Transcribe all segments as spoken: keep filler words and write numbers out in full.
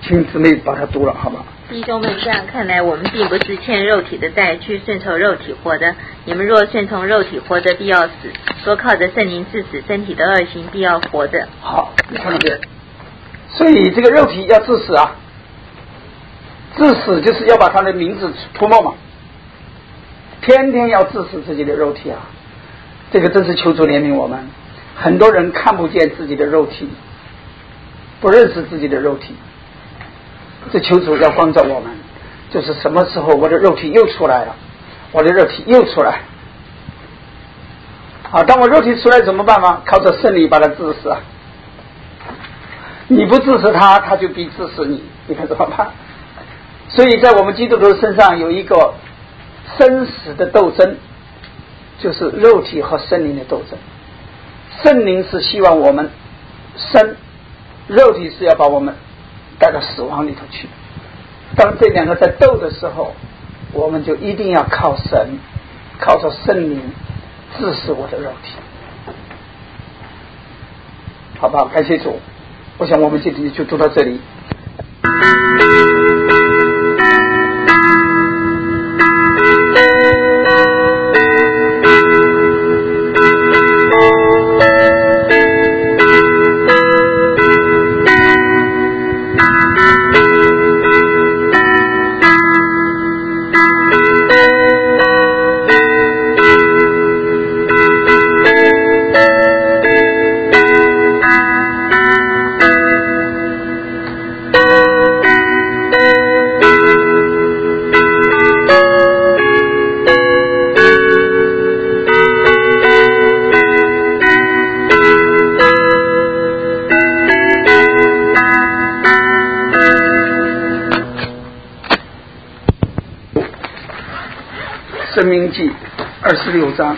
请姊妹把它读了，好吗？ 弟兄们，这样看来，我们并不是欠肉体的债，去顺从肉体活的。你们若顺从肉体活的，必要死；若靠着圣灵致死身体的恶行，必要活的。 好，你看到没有？所以这个肉体要致死啊，致死就是要把他的名字涂抹嘛，天天要致死自己的肉体啊。这个真是求主怜悯我们。很多人看不见自己的肉体，不认识自己的肉体，这求主要光照我们，就是什么时候我的肉体又出来了，我的肉体又出来啊！当我肉体出来怎么办吗？靠着圣灵把它治死啊！你不治死他，他就必治死你，你看怎么办？所以在我们基督徒身上有一个生死的斗争，就是肉体和圣灵的斗争。圣灵是希望我们生，肉体是要把我们带到死亡里头去。当这两个在斗的时候，我们就一定要靠神，靠着圣灵治死我的肉体，好不好？感谢主。我想我们今天就读到这里。申命记二十六章，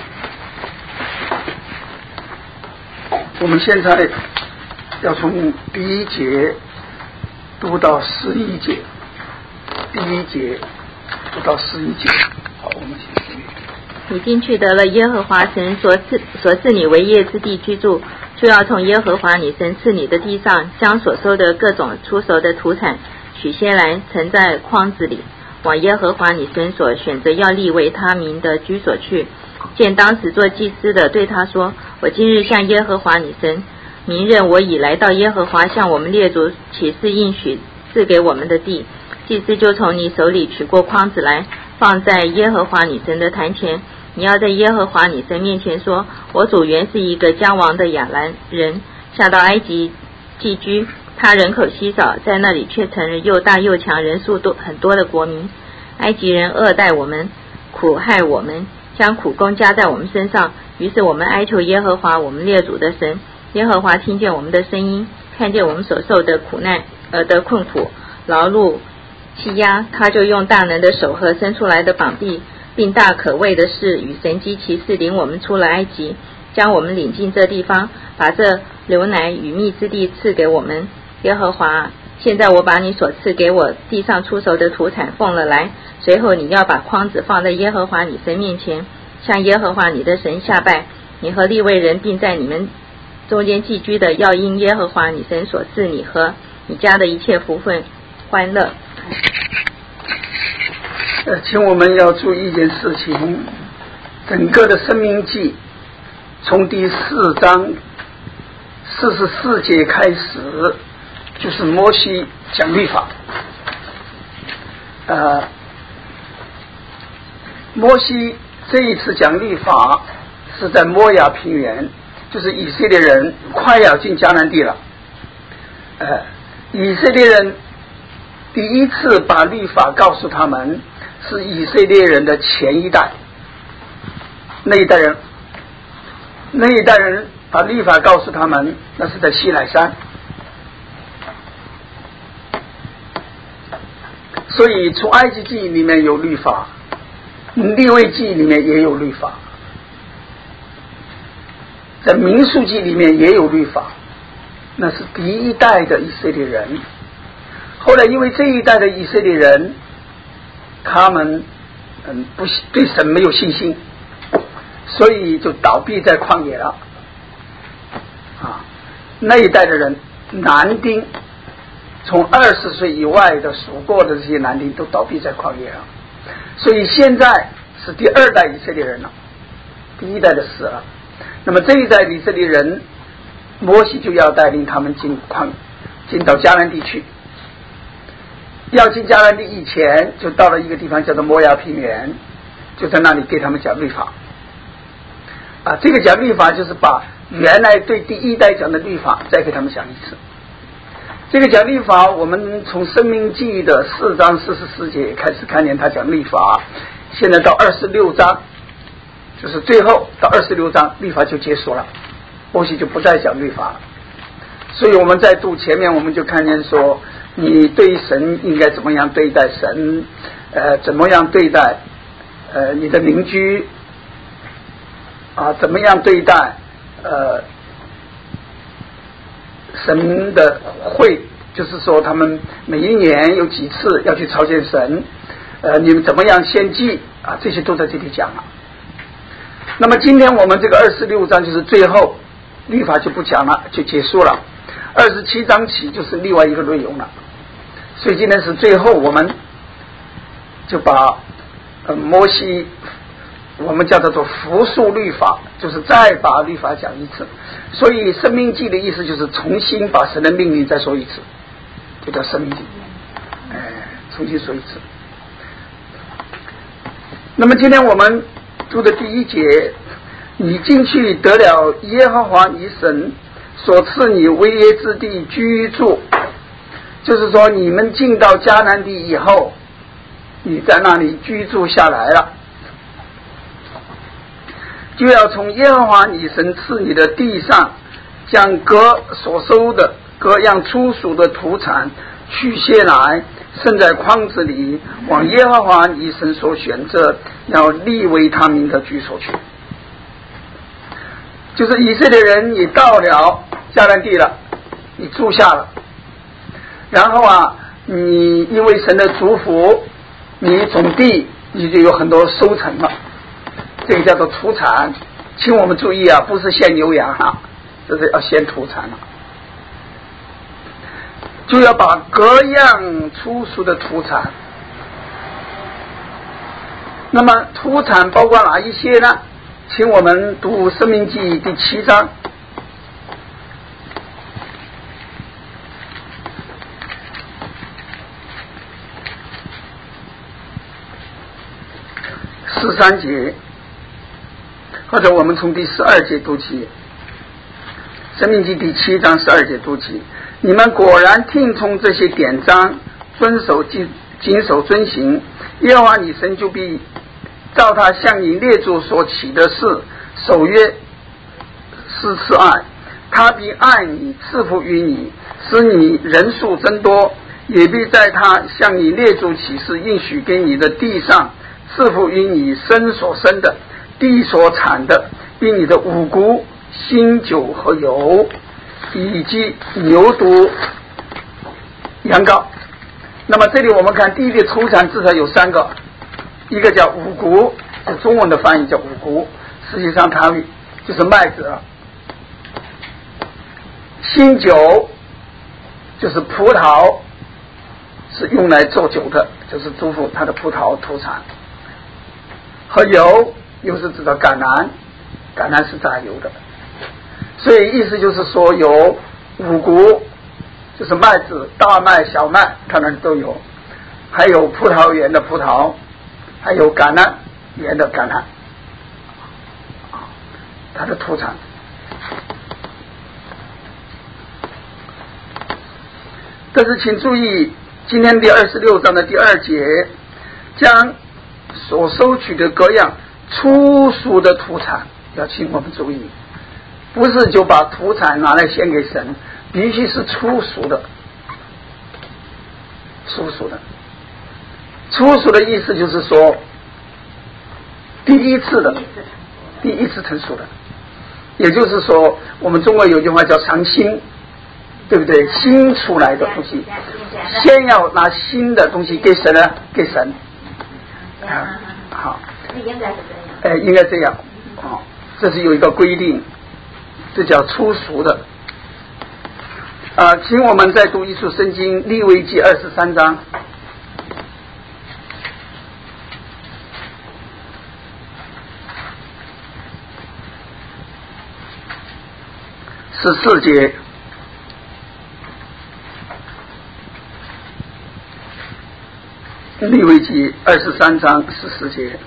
我们现在要从第一节读到十一节，第一节读到十一节。好，我们先读。 你进去得了耶和华神所赐所赐你为业之地居住，就要从耶和华你神赐你的地上，将所收的各种出熟的土产取些来盛在筐子里，往耶和华你神所选择要立为他名的居所去。见当时做祭司的对他说：我今日向耶和华你神明认我已来到耶和华向我们列祖起誓应许赐给我们的地。祭司就从你手里取过筐子来，放在耶和华你神的坛前。你要在耶和华你神面前说：我主原是一个将亡的亚兰人，下到埃及寄居，他人口稀少，在那里却成了又大又强，人数多很多的国民。埃及人恶待我们，苦害我们，将苦工加在我们身上。于是我们哀求耶和华我们列祖的神，耶和华听见我们的声音，看见我们所受的苦难呃的困苦劳碌欺压，他就用大能的手和伸出来的膀臂，并大可畏的事与神迹奇事领我们出了埃及，将我们领进这地方，把这流奶与蜜之地赐给我们。耶和华，现在我把你所赐给我地上出熟的土产奉了来，随后你要把筐子放在耶和华你神面前，向耶和华你的神下拜。你和利未人并在你们中间寄居的，要因耶和华你神所赐你和你家的一切福分欢乐。 呃，请我们要注意一件事情，整个的申命记从第四章四十四节开始，就是摩西讲律法。呃，摩西这一次讲律法是在摩亚平原，就是以色列人快要进迦南地了。呃，以色列人第一次把律法告诉他们，是以色列人的前一代，那一代人，那一代人把律法告诉他们，那是在西乃山。所以从埃及记里面有律法，利未记里面也有律法，在民数记里面也有律法，那是第一代的以色列人。后来因为这一代的以色列人，他们嗯不对神没有信心，所以就倒闭在旷野了。啊，那一代的人男丁从二十岁以外的数过的这些男丁都倒闭在旷野了，所以现在是第二代以色列人了，第一代的死了。那么这一代以色列人，摩西就要带领他们进旷进到迦南地去。要进迦南地以前，就到了一个地方叫做摩亚平原，就在那里给他们讲律法。啊，这个讲律法就是把原来对第一代讲的律法再给他们讲一次。这个讲律法，我们从申命记的四章四十四节开始看见他讲律法，现在到二十六章，就是最后到二十六章律法就结束了，摩西就不再讲律法了。所以我们在读前面，我们就看见说，你对神应该怎么样对待神，呃，怎么样对待呃你的邻居，啊，怎么样对待呃神的会，就是说他们每一年有几次要去朝见神，呃，你们怎么样献祭啊，这些都在这里讲了。那么今天我们这个二十六章就是最后，律法就不讲了，就结束了。二十七章起就是另外一个内容了，所以今天是最后，我们就把呃摩西，我们叫它做复述律法，就是再把律法讲一次。所以申命记的意思就是重新把神的命令再说一次，就叫申命记，哎，重新说一次。那么今天我们读的第一节，你进去得了耶和华你神所赐你为业之地居住，就是说你们进到迦南地以后，你在那里居住下来了，就要从耶和华你神赐你的地上，将各所收的各样粗俗的土产取些来，剩在筐子里，往耶和华你神所选择要立为他名的居所去。就是以色列人，你到了迦南地了，你住下了，然后啊，你因为神的祝福，你种地，你就有很多收成了，这个叫做土产。请我们注意啊，不是献牛羊啊，这是要献土产了，就要把各样粗俗的土产。那么土产包括哪一些呢？请我们读申命记第七章十三节，或者我们从第十二节读起。申命记第七章十二节读起，你们果然听从这些典章，遵守谨谨守遵行，耶和华你神就必照他向你列祖所起的事守约施慈爱，他必爱你，赐福于你，使你人数增多，也必在他向你列祖起誓应许给你的地上赐福于你生所生的，地所产的，并你的五谷、新酒和油，以及牛犊、羊羔。那么这里我们看第一个土产至少有三个，一个叫五谷，是中文的翻译叫五谷，实际上它就是麦子了。新酒就是葡萄，是用来做酒的，就是祝福它的葡萄土产。和油又是指的橄榄，橄榄是榨油的，所以意思就是说有五谷，就是麦子、大麦、小麦，它那里都有，还有葡萄园的葡萄，还有橄榄园的橄榄，它的土产。但是请注意，今天第二十六章的第二节，将所收取的各样粗俗的土产，要请我们注意，不是就把土产拿来献给神，必须是粗俗的。粗俗的，粗俗的意思就是说，第一次的，第一次成熟的，也就是说，我们中国有句话叫尝新，对不对？新出来的东西，先要拿新的东西给神呢，给神。啊，好， 应该是这样。哎，应该这样。哦，这是有一个规定，这叫粗俗的。 啊，请我们再读一处圣经，利未记二十三章十四节。利未记二十三章十四节，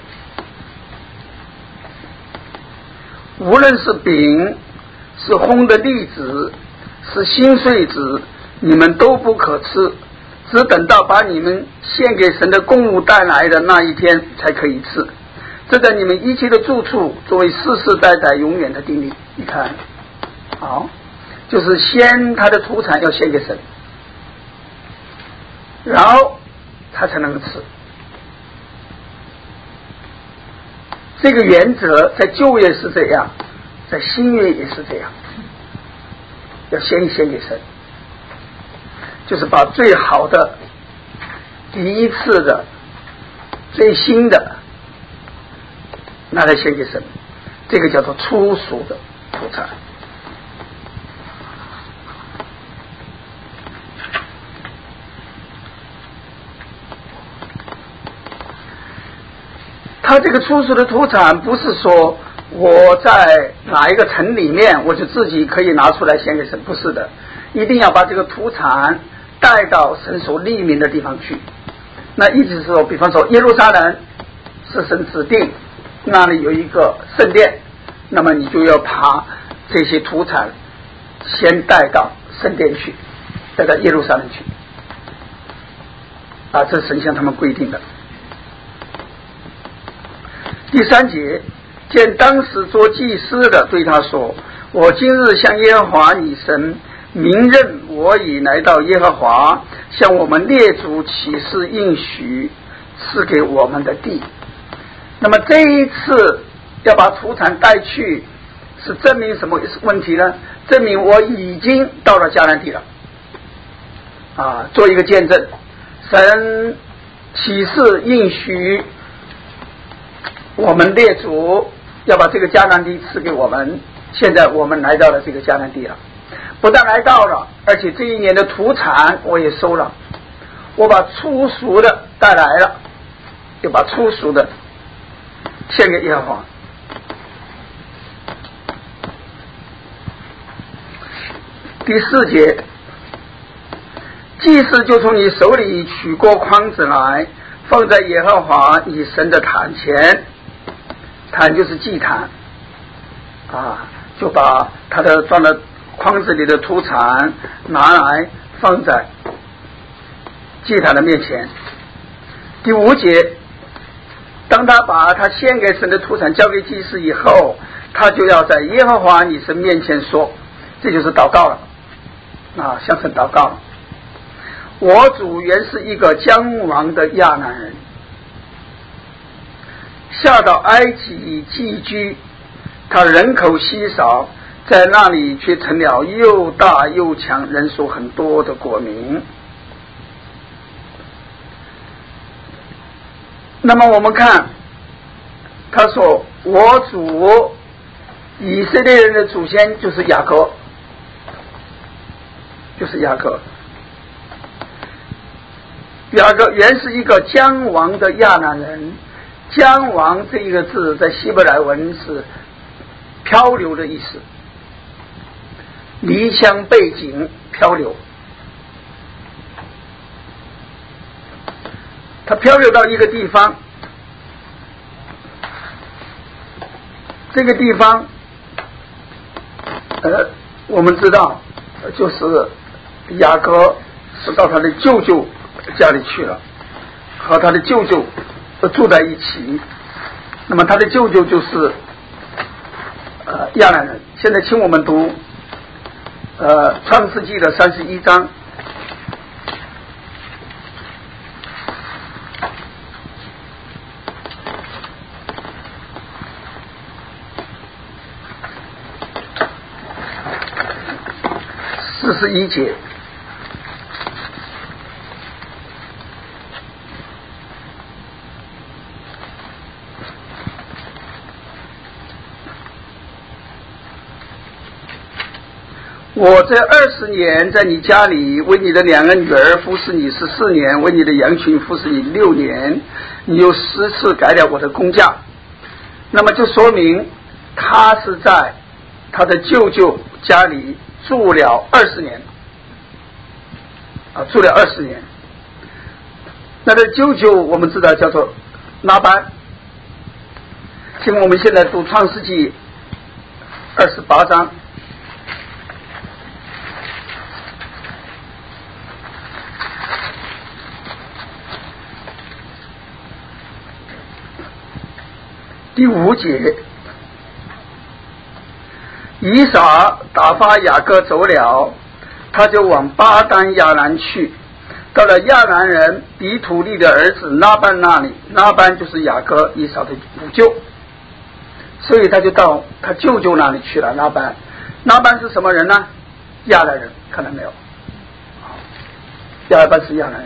无论是饼，是烘的栗子，是新穗子，你们都不可吃，只等到把你们献给神的供物带来的那一天才可以吃。这在你们一切的住处作为世世代代永远的定例。你看，好，就是先他的土产要献给神，然后他才能吃。这个原则在旧约是这样，在新约也是这样，要先献给神，就是把最好的、第一次的、最新的拿来献给神，这个叫做初熟的土产。他这个初熟的土产不是说我在哪一个城里面我就自己可以拿出来献给神，不是的，一定要把这个土产带到神所立名的地方去。那意思是说，比方说耶路撒冷是神指定那里有一个圣殿，那么你就要把这些土产先带到圣殿去，带到耶路撒冷去啊，这是神向他们规定的。第三节，见当时做祭司的对他说，我今日向耶和华你神明认我已来到耶和华向我们列祖起誓应许赐给我们的地。那么这一次要把土产带去，是证明什么问题呢？证明我已经到了迦南地了啊，做一个见证，神起誓应许我们列祖要把这个迦南地赐给我们，现在我们来到了这个迦南地了，不但来到了，而且这一年的土产我也收了，我把初熟的带来了，就把初熟的献给耶和华。第四节，祭司就从你手里取过筐子来，放在耶和华你神的坛前，坛就是祭坛啊，就把他的装的筐子里的土产拿来放在祭坛的面前。第五节，当他把他献给神的土产交给祭司以后，他就要在耶和华你神面前说，这就是祷告了啊，向神祷告了。我主原是一个将亡的亚南人，下到埃及寄居，他人口稀少，在那里却成了又大又强、人数很多的国民。那么我们看，他说我主以色列人的祖先就是雅各，就是雅各。雅各原是一个将亡的亚南人，将亡这一个字在希伯来文是漂流的意思，离乡背井漂流。他漂流到一个地方，这个地方呃，我们知道就是雅各是到他的舅舅家里去了，和他的舅舅住在一起。那么他的舅舅就是呃亚兰人。现在请我们读呃创世纪的三十一章。四十一节， 我这二十年在你家里为你的两个女儿服侍你十四年，为你的羊群服侍你六年，你有十次改了我的工价，那么就说明他是在他的舅舅家里住了二十年啊，住了二十年。那这舅舅我们知道叫做拉班。请我们现在读创世纪二十八章。第五节，以撒打发雅各走了，他就往巴丹亚兰去，到了亚兰人比土利的儿子拉班那里，拉班就是雅各以撒的母舅，所以他就到他舅舅那里去了。拉班，拉班是什么人呢？亚兰人，看到没有？亚兰是亚兰人。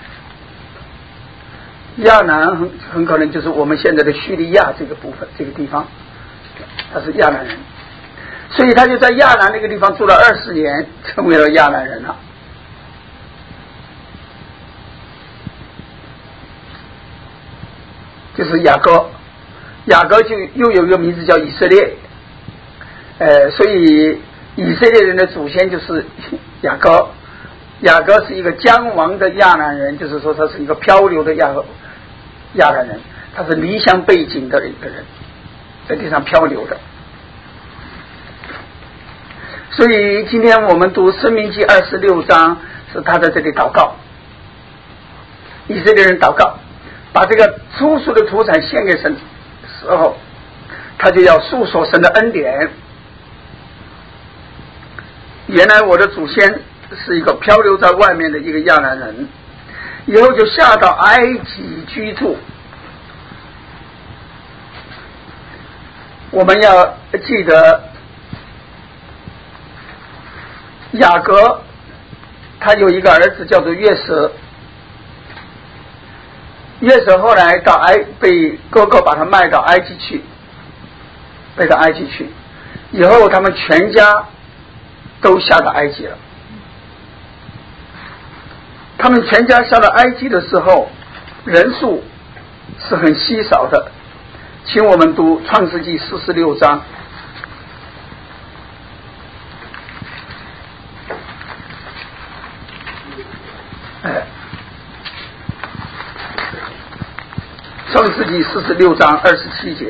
亚南很很可能就是我们现在的叙利亚这个部分，这个地方，他是亚南人，所以他就在亚南那个地方住了二十年，成为了亚南人了。就是雅各，雅各就又有一个名字叫以色列，呃，所以以色列人的祖先就是雅各。雅各是一个将亡的亚南人，就是说他是一个漂流的亚亚南人，他是离乡背井的一个人，在地上漂流的。所以今天我们读申命记二十六章，是他在这里祷告，以色列人祷告，把这个出熟的土产献给神的时候，他就要诉说神的恩典。原来我的祖先是一个漂流在外面的一个亚兰人，以后就下到埃及居住。我们要记得雅各他有一个儿子叫做约瑟，约瑟后来到埃被哥哥把他卖到埃及去，背到埃及去，以后他们全家都下到埃及了。他们全家下到埃及的时候，人数是很稀少的。请我们读创世纪四十六章。哎，创世纪四十六章二十七节。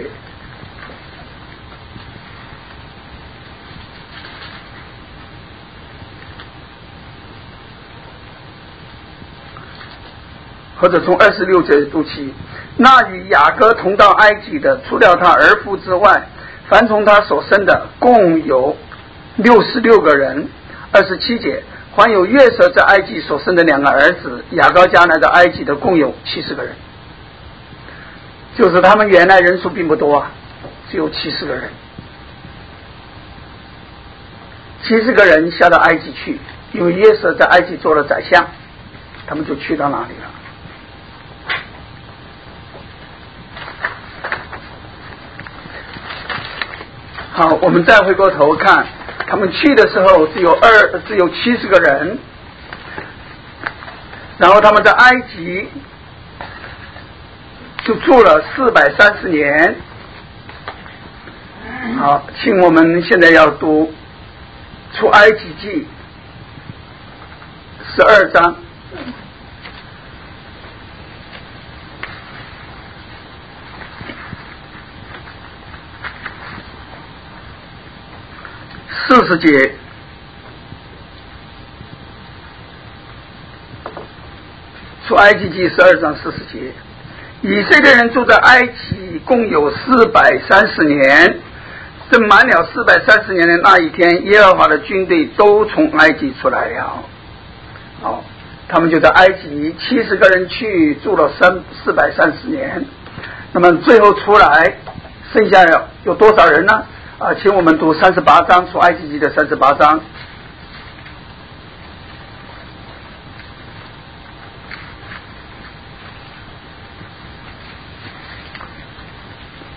或者从二十六节读起，那与雅各同到埃及的，除了他儿妇之外，凡从他所生的，共有六十六个人。二十七节，还有约瑟在埃及所生的两个儿子，雅各家来到埃及的，共有七十个人。就是他们原来人数并不多啊，只有七十个人。七十个人下到埃及去，因为约瑟在埃及做了宰相，他们就去到哪里了？好，我们再回过头看，他们去的时候只有二，只有七十个人，然后他们在埃及就住了四百三十年。好，请我们现在要读出埃及记十二章。四十节，出埃及记十二章四十节，以色列人住在埃及共有四百三十年。正满了四百三十年的那一天，耶和华的军队都从埃及出来了。好，他们就在埃及七十个人去住了三四百三十年。那么最后出来，剩下有多少人呢？啊，请我们读三十八章，出埃及记的三十八章。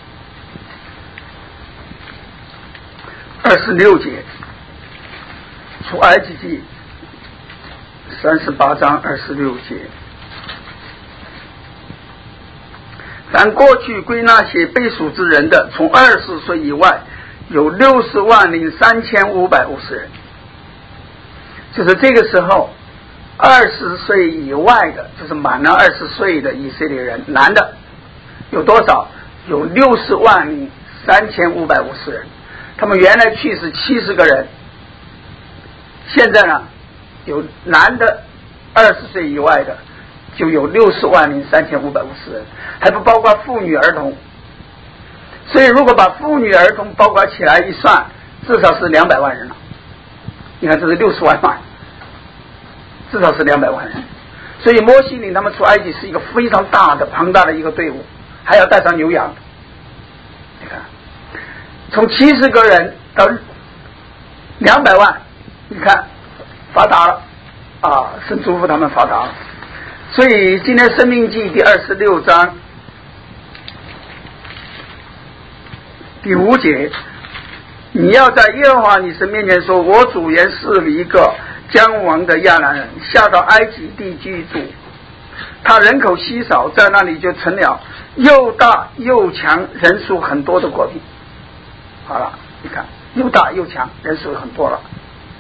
二十六节， 出埃及记三十八章二十六节。但过去归那些被赎之人的，从二十岁以外有六十万零三千五百五十人。就是这个时候，二十岁以外的，就是满了二十岁的以色列人，男的有多少？有六十万零三千五百五十人。他们原来去是七十个人，现在呢，有男的二十岁以外的就有六十万零三千五百五十人，还不包括妇女儿童。所以如果把妇女儿童包括起来一算，至少是两百万人了。你看，这是六十万嘛，至少是两百万人。所以摩西领他们出埃及是一个非常大的庞大的一个队伍，还要带上牛羊。你看，从七十个人到两百万，你看发达了啊！神祝福他们发达了。所以今天申命记第二十六章第五节，你要在耶和华你神面前说，我主原是一个将亡的亚兰人，下到埃及地居住，他人口稀少，在那里就成了又大又强人数很多的国民。好了，你看又大又强人数很多了。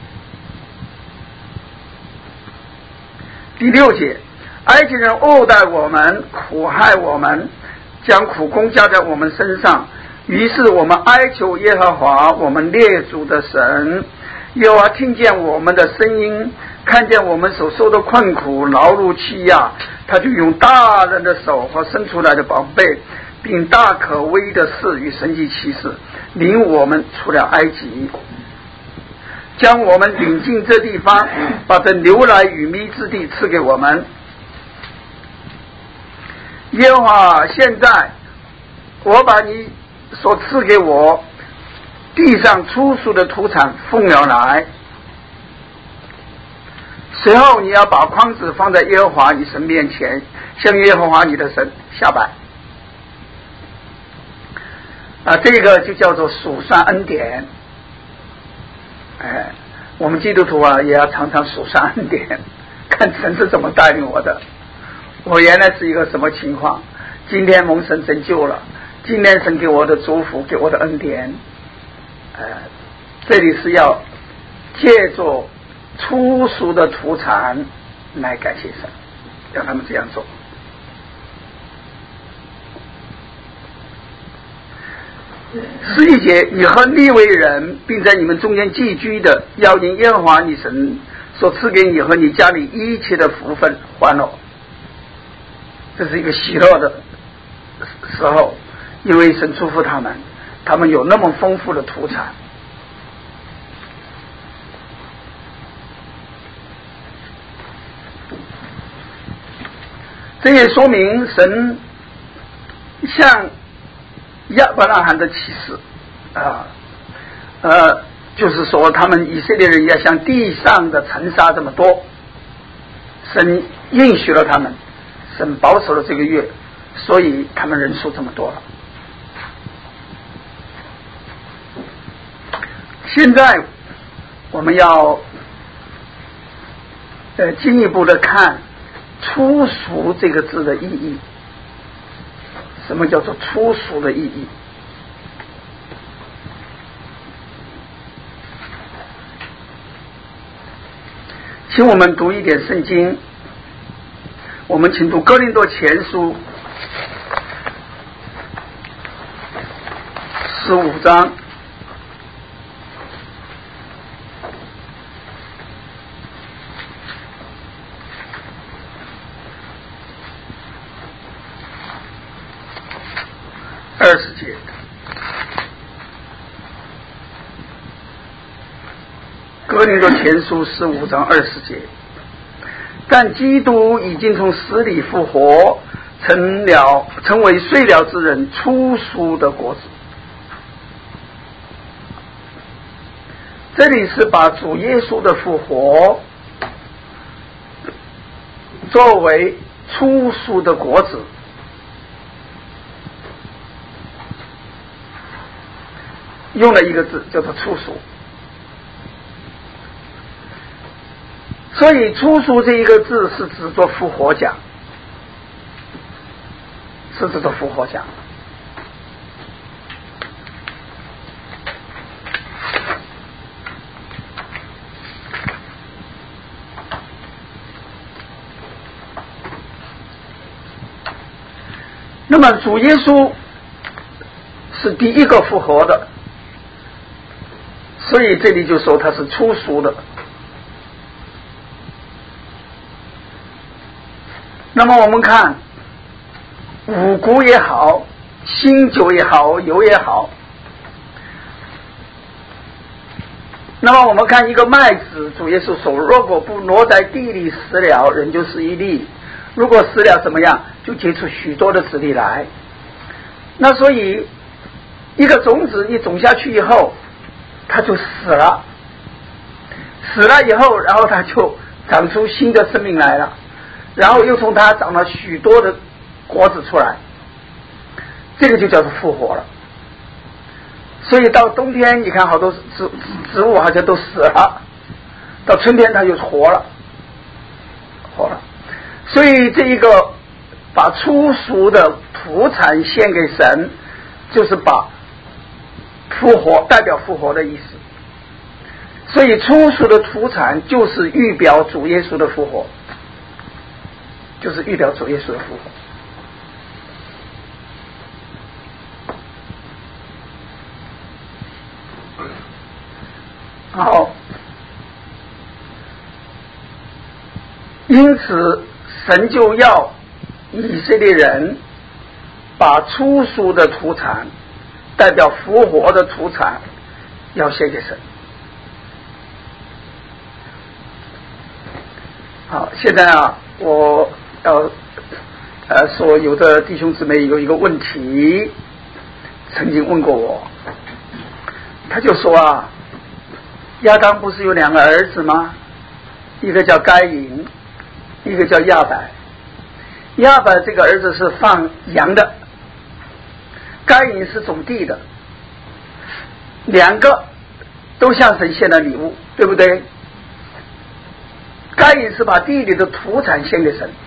第六节，埃及人恶待我们，苦害我们，将苦工加在我们身上，于是我们哀求耶和华我们列祖的神。耶和华听见我们的声音，看见我们所受的困苦劳碌欺压，他就用大人的手和伸出来的宝贝，并大可畏的事与神迹奇事，领我们出了埃及，将我们领进这地方，把这流奶与蜜之地赐给我们。耶和华，现在我把你所赐给我地上出熟的土产奉了来，随后你要把筐子放在耶和华你神面前，向耶和华你的神下拜。啊，这个就叫做数算恩典。哎，我们基督徒啊，也要常常数算恩典，看神是怎么带领我的。我原来是一个什么情况，今天蒙神拯救了，今天神给我的祝福，给我的恩典。呃，这里是要借助粗俗的土产来感谢神，让他们这样做。十一节，你和利未人并在你们中间寄居的，要因耶和华你神所赐给你和你家里一切的福分欢乐。这是一个喜乐的时候，因为神祝福他们，他们有那么丰富的土产。这也说明神向亚伯拉罕的启示啊，呃，就是说他们以色列人要像地上的尘沙这么多，神应许了他们，神保守了这个月，所以他们人数这么多了。现在我们要呃进一步的看粗俗这个字的意义。什么叫做粗俗的意义？请我们读一点圣经，我们请读哥林多前书十五章二十节。哥林多前书十五章二十节，但基督已经从死里复活，成了成为睡了之人出熟的果子。这里是把主耶稣的复活作为出熟的果子，用了一个字叫做出熟。 所以初熟这一个字是指作复活奖，是指作复活奖。那么主耶稣是第一个复活的，所以这里就说他是初熟的。那么我们看五谷也好，新酒也好，油也好，那么我们看一个麦子，主耶稣说如果不挪在地里死了，人就是一粒，如果死了怎么样，就结出许多的子粒来。那所以一个种子一种下去以后，它就死了，死了以后，然后它就长出新的生命来了，然后又从它长了许多的果子出来，这个就叫做复活了。所以到冬天你看好多植植物好像都死了，到春天它就活了，活了。所以这一个把初熟的土产献给神，就是把复活代表复活的意思。所以初熟的土产就是预表主耶稣的复活，就是预表主耶稣的复活。好，因此神就要以色列人把初熟的土产代表复活的土产要献给神。好，现在啊，我要呃说有的弟兄姊妹有一个问题曾经问过我，他就说啊，亚当不是有两个儿子吗？一个叫该隐，一个叫亚伯。亚伯这个儿子是放羊的，该隐是种地的，两个都向神献了礼物，对不对？该隐是把地里的土产献给神，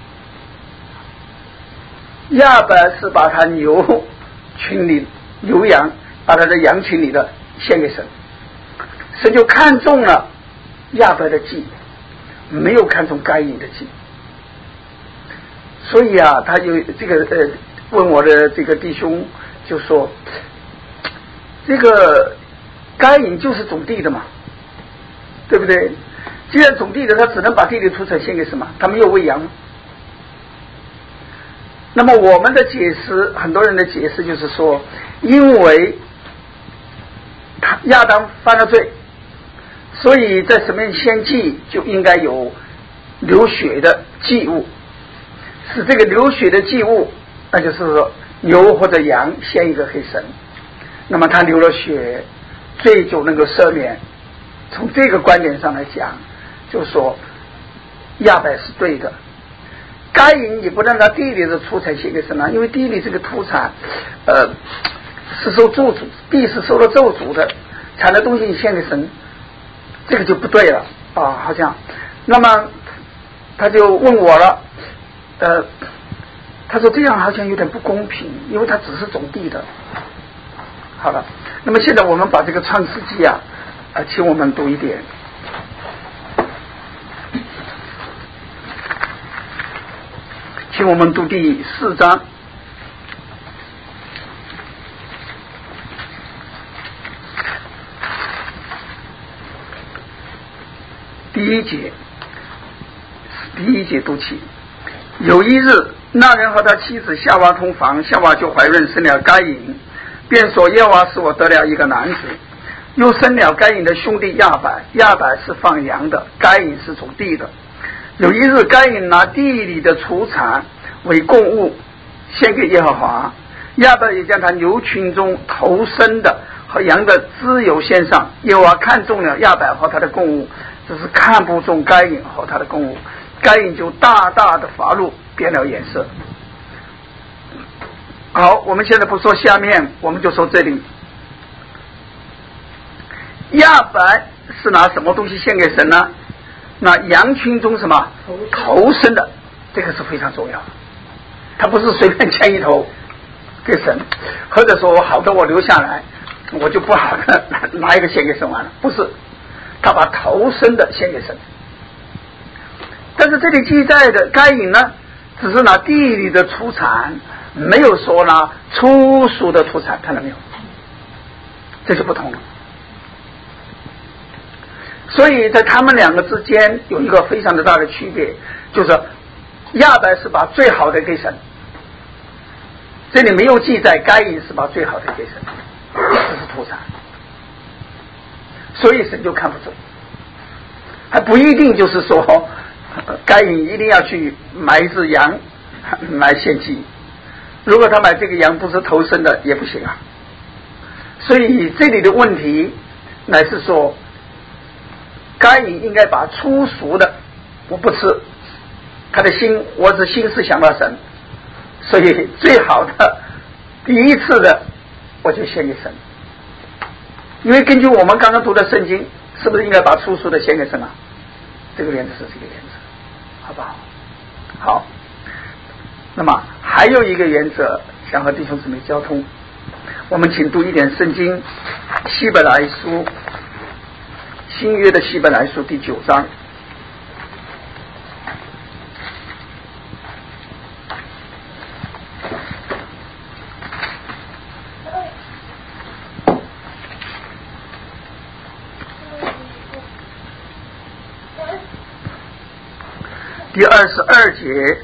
亚伯是把他牛群里牛羊把他的羊群里的献给神，神就看中了亚伯的祭，没有看中该隐的祭。所以啊，他就这个呃问我的这个弟兄就说，这个该隐就是种地的嘛，对不对？既然种地的，他只能把地里土产献给什么？他没有喂羊吗？那么我们的解释，很多人的解释就是说，因为他亚当犯了罪，所以在神面献祭就应该有流血的祭物，是这个流血的祭物，那就是说牛或者羊献一个给神，那么他流了血，罪就能够赦免。从这个观点上来讲，就说亚伯是对的。该隐也不能拿地里的土产献给神啊，因为地里这个土产呃是受咒诅，地是受了咒诅的，产的东西你献给神，这个就不对了啊，好像。那么他就问我了，呃他说这样好像有点不公平，因为他只是种地的。好了，那么现在我们把这个创世纪啊呃请我们读一点，请我们读第四章第一节，第一节读起。有一日，那人和他妻子夏娃同房，夏娃就怀孕生了该隐，便说耶和华使我得了一个男子。又生了该隐的兄弟亚伯，亚伯是放羊的，该隐是种地的。有一日，该隐拿地里的出产为供物献给耶和华，亚伯也将他牛群中头生的和羊的脂油献上。耶和华看中了亚伯和他的供物，只是看不中该隐和他的供物，该隐就大大的发怒，变了颜色。好，我们现在不说下面，我们就说这里。亚伯是拿什么东西献给神呢？ 那羊群中什么头生的，这个是非常重要的。他不是随便牵一头给神，或者说我好的我留下来，我就不好的拿一个献给神完了，不是，他把头生的献给神。但是这里记载的该隐呢，只是拿地里的出产，没有说拿初熟的土产，看到没有？这就不同了。所以在他们两个之间有一个非常的大的区别，就是亚伯是把最好的给神，这里没有记载该隐是把最好的给神，这是土产，所以神就看不中。还不一定就是说该隐一定要去买一只羊来献祭，如果他买这个羊不是头生的也不行啊。所以这里的问题乃是说该隐应该把初熟的我不吃，他的心我只心是想到神，所以最好的第一次的我就献给神。因为根据我们刚刚读的圣经，是不是应该把初熟的献给神啊？这个原则是这个原则，好不好？好，那么还有一个原则想和弟兄姊妹交通，我们请读一点圣经，希伯来书，新约的希伯来书第九章。第二十二节，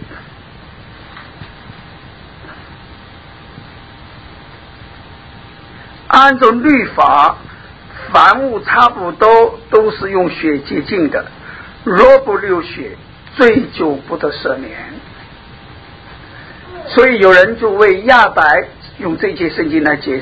按照律法，凡物差不多都是用血洁净的，若不流血，罪就不得赦免。所以有人就为亚伯用这节圣经来解释，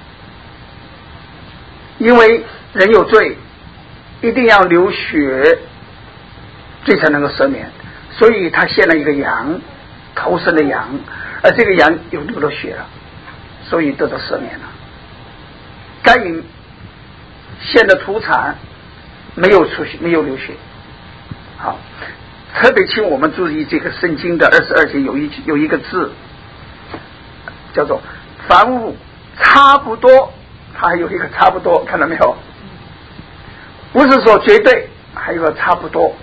因为人有罪，一定要流血，罪才能够赦免。所以他献了一个羊，头生的羊，而这个羊又流了血了，所以得到赦免了。该隐献的土产没有出血，没有流血。好，特别请我们注意这个圣经的二十二节有一有一个字叫做凡物差不多，它还有一个差不多，看到没有？不是说绝对，还有个差不多。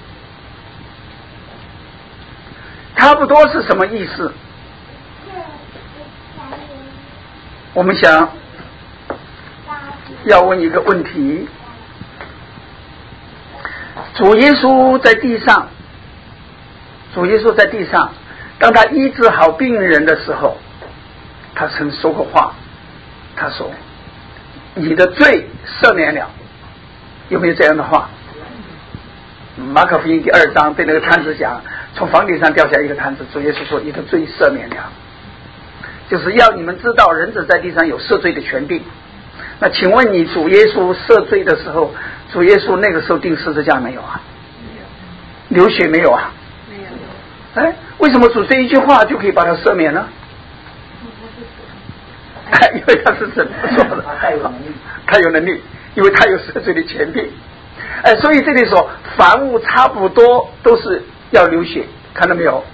差不多是什么意思？我们想要问一个问题，主耶稣在地上，主耶稣在地上，当他医治好病人的时候，他曾说过话，他说你的罪赦免了，有没有这样的话？马可福音第二章对那个摊子讲，从房顶上掉下一个摊子，主耶稣说你的罪赦免了，就是要你们知道人子在地上有赦罪的权柄。那请问你主耶稣赦罪的时候，主耶稣那个时候钉十字架没有啊？流血没有啊？没有。哎，为什么主这一句话就可以把它赦免呢？因为他是神说的，他有能力，他有能力，因为他有赦罪的权柄。哎，所以这里说凡物差不多都是要流血，看到没有？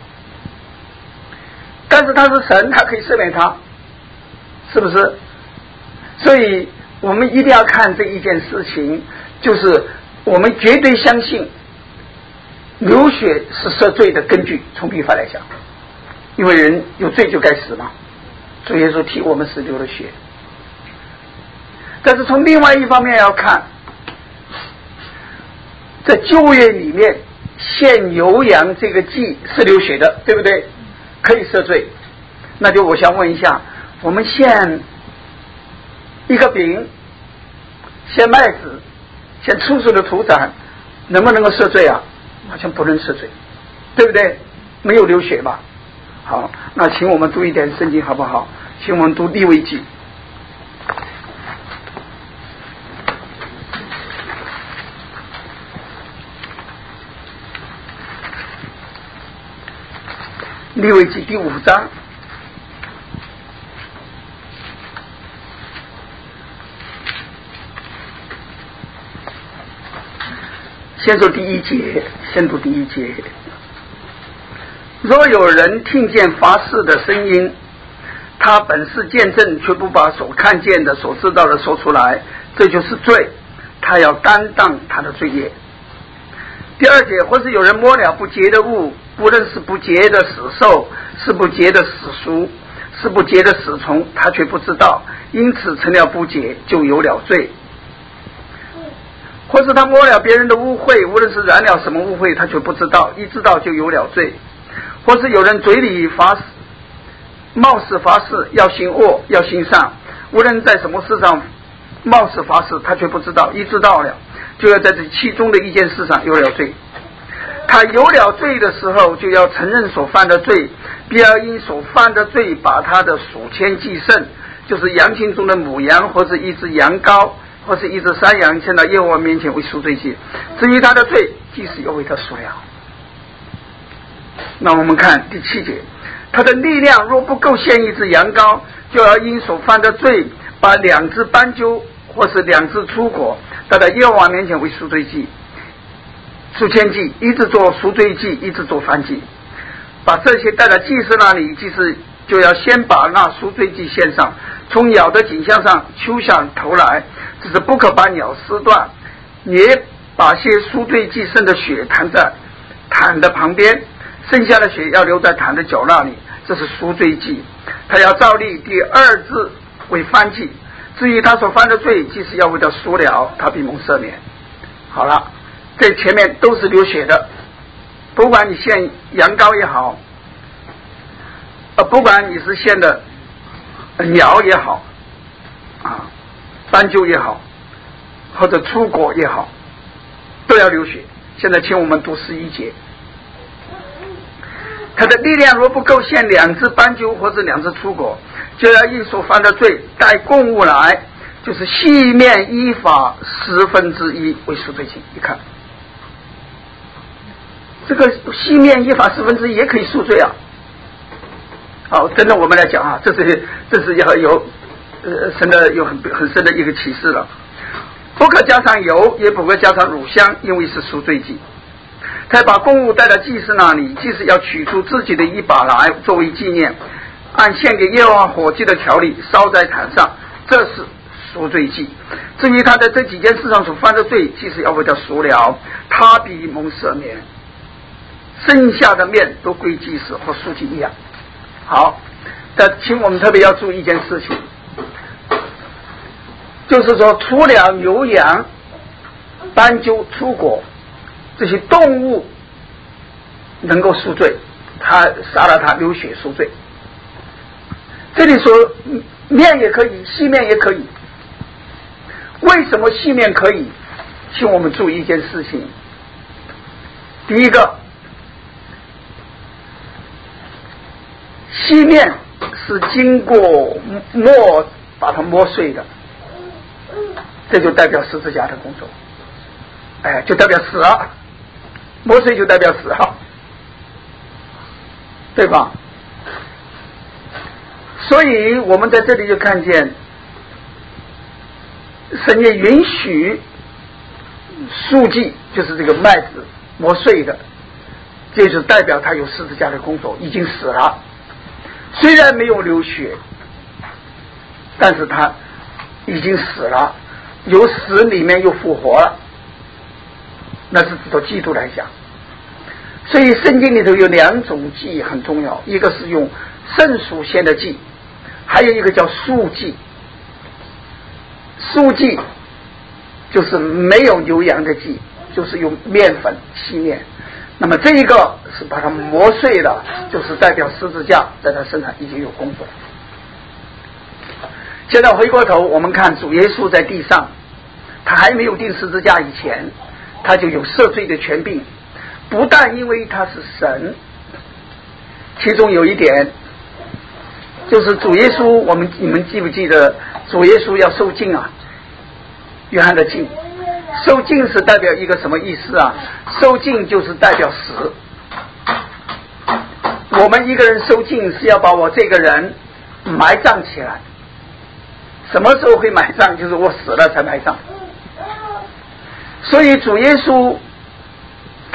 但是他是神，他可以赦免他，是不是？所以我们一定要看这一件事情，就是我们绝对相信流血是赦罪的根据，从律法来讲，因为人有罪就该死嘛，主耶稣替我们死流了血。但是从另外一方面要看，在旧约里面献牛羊这个祭是流血的，对不对？可以赦罪。那就我想问一下，我们献一个饼，献麦子，献初熟的土产，能不能够赦罪啊？好像不能赦罪，对不对？没有流血吧？好，那请我们读一点圣经好不好？请我们读利未记。利未记第五章， 先说第一节，先读第一节。若有人听见发誓的声音，他本是见证，却不把所看见的、所知道的说出来，这就是罪，他要担当他的罪业。第二节，或是有人摸了不洁的物，无论是不洁的死兽，是不洁的死鼠，是不洁的死虫，他却不知道，因此成了不洁，就有了罪。或是他摸了别人的污秽，无论是染了什么污秽，他却不知道，一知道就有了罪。或是有人嘴里发誓，冒失发誓，要行恶，要行善，无论在什么事上冒失发誓，他却不知道，一知道了，就要在这其中的一件事上有了罪。他有了罪的时候，就要承认所犯的罪，必要因所犯的罪把他的属愆祭牲，就是羊群中的母羊，或是一只羊羔，或是一只山羊，献到耶和华面前为赎罪祭。至于他的罪，祭司要为他赎了。那我们看第七节，他的力量若不够献一只羊羔，就要因所犯的罪把两只斑鸠或是两只粗果带到耶和华面前为赎罪祭、赎愆祭，一直做赎罪祭，一直做燔祭。把这些带到祭司那里，祭司就要先把那赎罪祭献上，从鸟的颈项上揪下头来，只是不可把鸟撕断，也把些赎罪祭牲的血弹在坛的旁边，剩下的血要留在坛的角那里，这是赎罪祭。他要照例第二字为燔祭。至于他所犯的罪，即使要为他赎了，他必蒙赦免。好了，这前面都是流血的，不管你献羊羔也好，呃，不管你是献的鸟也好，啊，斑鸠也好，或者粗果也好，都要流血。现在请我们读十一节。他的力量若不够献两只斑鸠或者两只粗果，就要因所犯的罪带供物来，就是细面依法十分之一为赎罪祭。你看这个细面依法十分之一也可以赎罪啊。好，真的我们来讲啊，这是这是要有呃神的有很很深的一个启示了。不可加上油，也不可加上乳香，因为是赎罪祭。他把供物带到祭司那里，祭司要取出自己的一把来作为纪念，按献给耶和华火祭的条例烧在坛上，这是赎罪祭。至于他在这几件事上所犯的罪，祭司要为他赎了，他必蒙赦免，剩下的面都归祭司和赎祭一样。好，但请我们特别要注意一件事情，就是说除了牛羊、斑鸠、粗果这些动物能够赎罪，他杀了他流血赎罪。这里说面也可以，细面也可以。为什么细面可以？请我们注意一件事情。第一个，细面是经过磨把它磨碎的，这就代表十字架的工作，哎，就代表死了。磨碎就代表死了，对吧？所以我们在这里就看见神也允许赎祭，就是这个麦子磨碎的，这就是代表他有十字架的工作，已经死了。虽然没有流血，但是他已经死了，由死里面又复活了，那是指到基督来讲。所以圣经里头有两种祭很重要，一个是用圣属献的祭，还有一个叫素祭。素祭就是没有牛羊的祭，就是用面粉细面，那么这一个是把它磨碎了，就是代表十字架在他身上已经有工作。现在回过头我们看主耶稣在地上，他还没有钉十字架以前，他就有赦罪的权柄，不但因为他是神，其中有一点就是主耶稣，我们你们记不记得主耶稣要受浸啊？约翰的浸，受浸是代表一个什么意思啊？受浸就是代表死。我们一个人受浸是要把我这个人埋葬起来。什么时候会埋葬？就是我死了才埋葬。所以主耶稣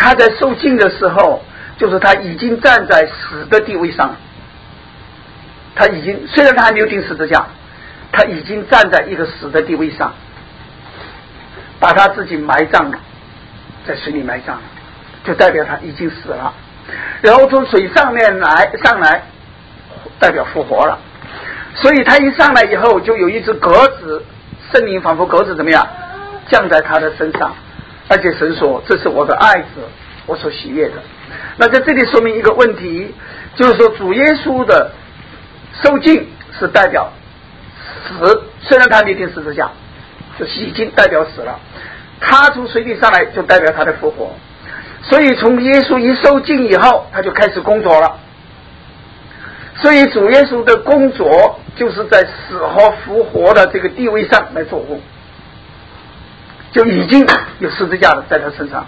他在受尽的时候，就是他已经站在死的地位上，他已经虽然他还没有钉十字架，他已经站在一个死的地位上，把他自己埋葬了，在水里埋葬了，就代表他已经死了。然后从水上面来上来，代表复活了。所以他一上来以后，就有一只鸽子，圣灵仿佛鸽子怎么样降在他的身上，而且神说这是我的爱子，我所喜悦的。那在这里说明一个问题，就是说主耶稣的受尽是代表死，虽然他没钉十字架，就是已经代表死了。他从水里上来就代表他的复活，所以从耶稣一受尽以后，他就开始工作了。所以主耶稣的工作就是在死和复活的这个地位上来做工，就已经有十字架了在他身上。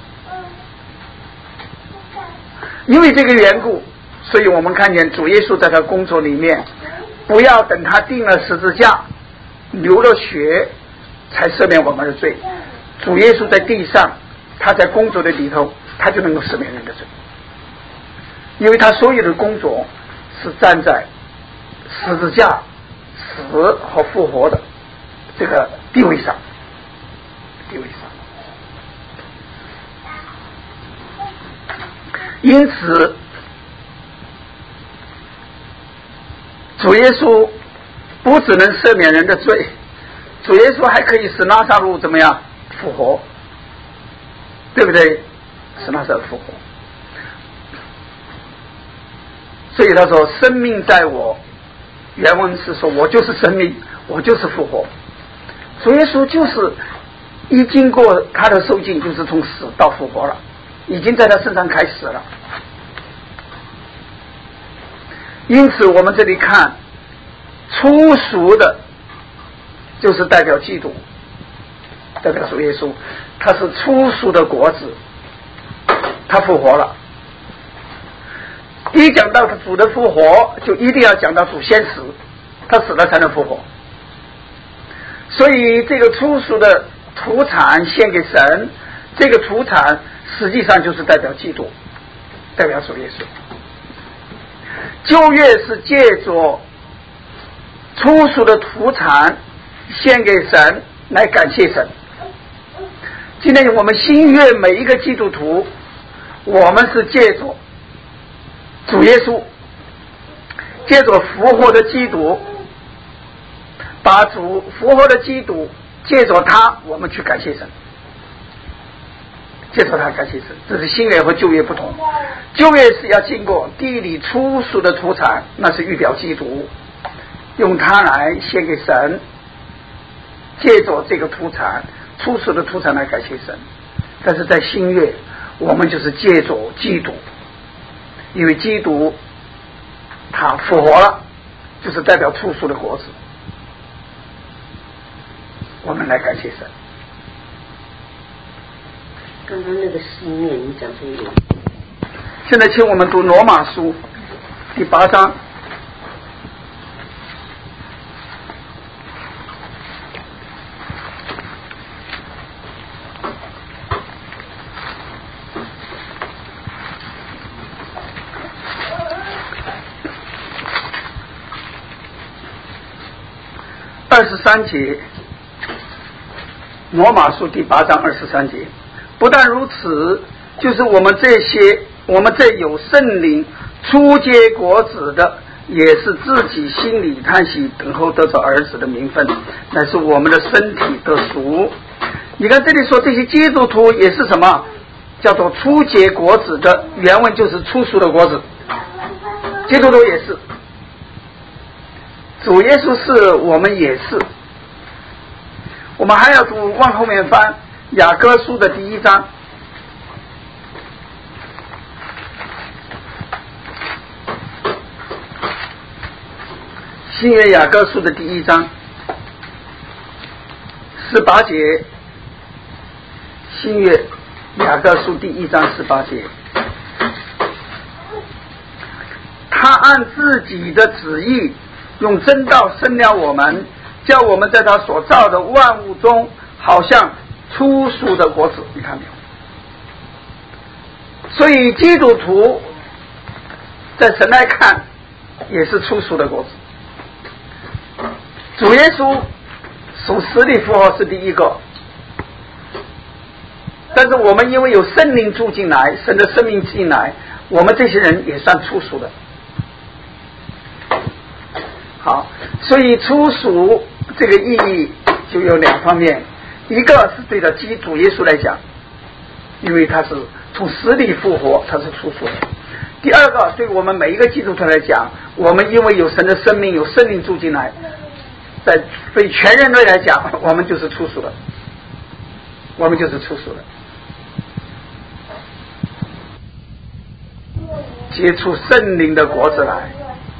因为这个缘故，所以我们看见主耶稣在他工作里面，不要等他钉了十字架流了血才赦免我们的罪。主耶稣在地上，他在工作的里头，他就能够赦免人的罪，因为他所有的工作是站在十字架死和复活的这个地位上地位上。因此主耶稣不只能赦免人的罪，主耶稣还可以使拉撒路怎么样复活，对不对？使拉撒路复活。所以他说生命在我，原文是说我就是生命，我就是复活。主耶稣就是一经过他的受尽，就是从死到复活了，已经在他身上开始了。因此我们这里看初熟的就是代表基督，代表主耶稣，他是初熟的果子，他复活了。一讲到主的复活，就一定要讲到主先死，他死了才能复活。所以这个初熟的土产献给神，这个土产实际上就是代表基督，代表主耶稣。旧约是借着初熟的土产献给神来感谢神。今天我们新约每一个基督徒，我们是借着主耶稣，借着复活的基督，把主复活的基督借着他，我们去感谢神，借着他感谢神。这是新约和旧约不同。旧约是要经过地里初熟的土产，那是预表基督，用它来献给神，借着这个土产初熟的土产来感谢神。但是在新约，我们就是借着基督，因为基督他复活了，就是代表初熟的果子，我们来感谢神。 刚刚那个思念你讲这个， 现在请我们读罗马书第八章二十三节，罗马书第八章二十三节。不但如此，就是我们这些我们这有圣灵初结果子的，也是自己心里叹息，等候得着儿子的名分，乃是我们的身体得赎。你看这里说这些基督徒也是什么叫做初结果子的，原文就是初熟的果子，基督徒也是，主耶稣是，我们也是。我们还要读往后面翻雅各书的第一章，新约雅各书的第一章十八节，新约雅各书第一章十八节，他按自己的旨意用真道生了我们，叫我们在他所造的万物中好像初熟的果子。你看没有？ 所以基督徒在神来看也是初熟的果子。主耶稣属死里复活是第一个，但是我们因为有圣灵住进来，神的生命进来，我们这些人也算初熟的。好，所以初熟这个意义就有两方面，一个是对着基督耶稣来讲，因为他是从死里复活，他是初熟的。第二个，对我们每一个基督徒来讲，我们因为有神的生命，有圣灵住进来，在对全人类来讲，我们就是初熟的，我们就是初熟的，结出圣灵的果子来。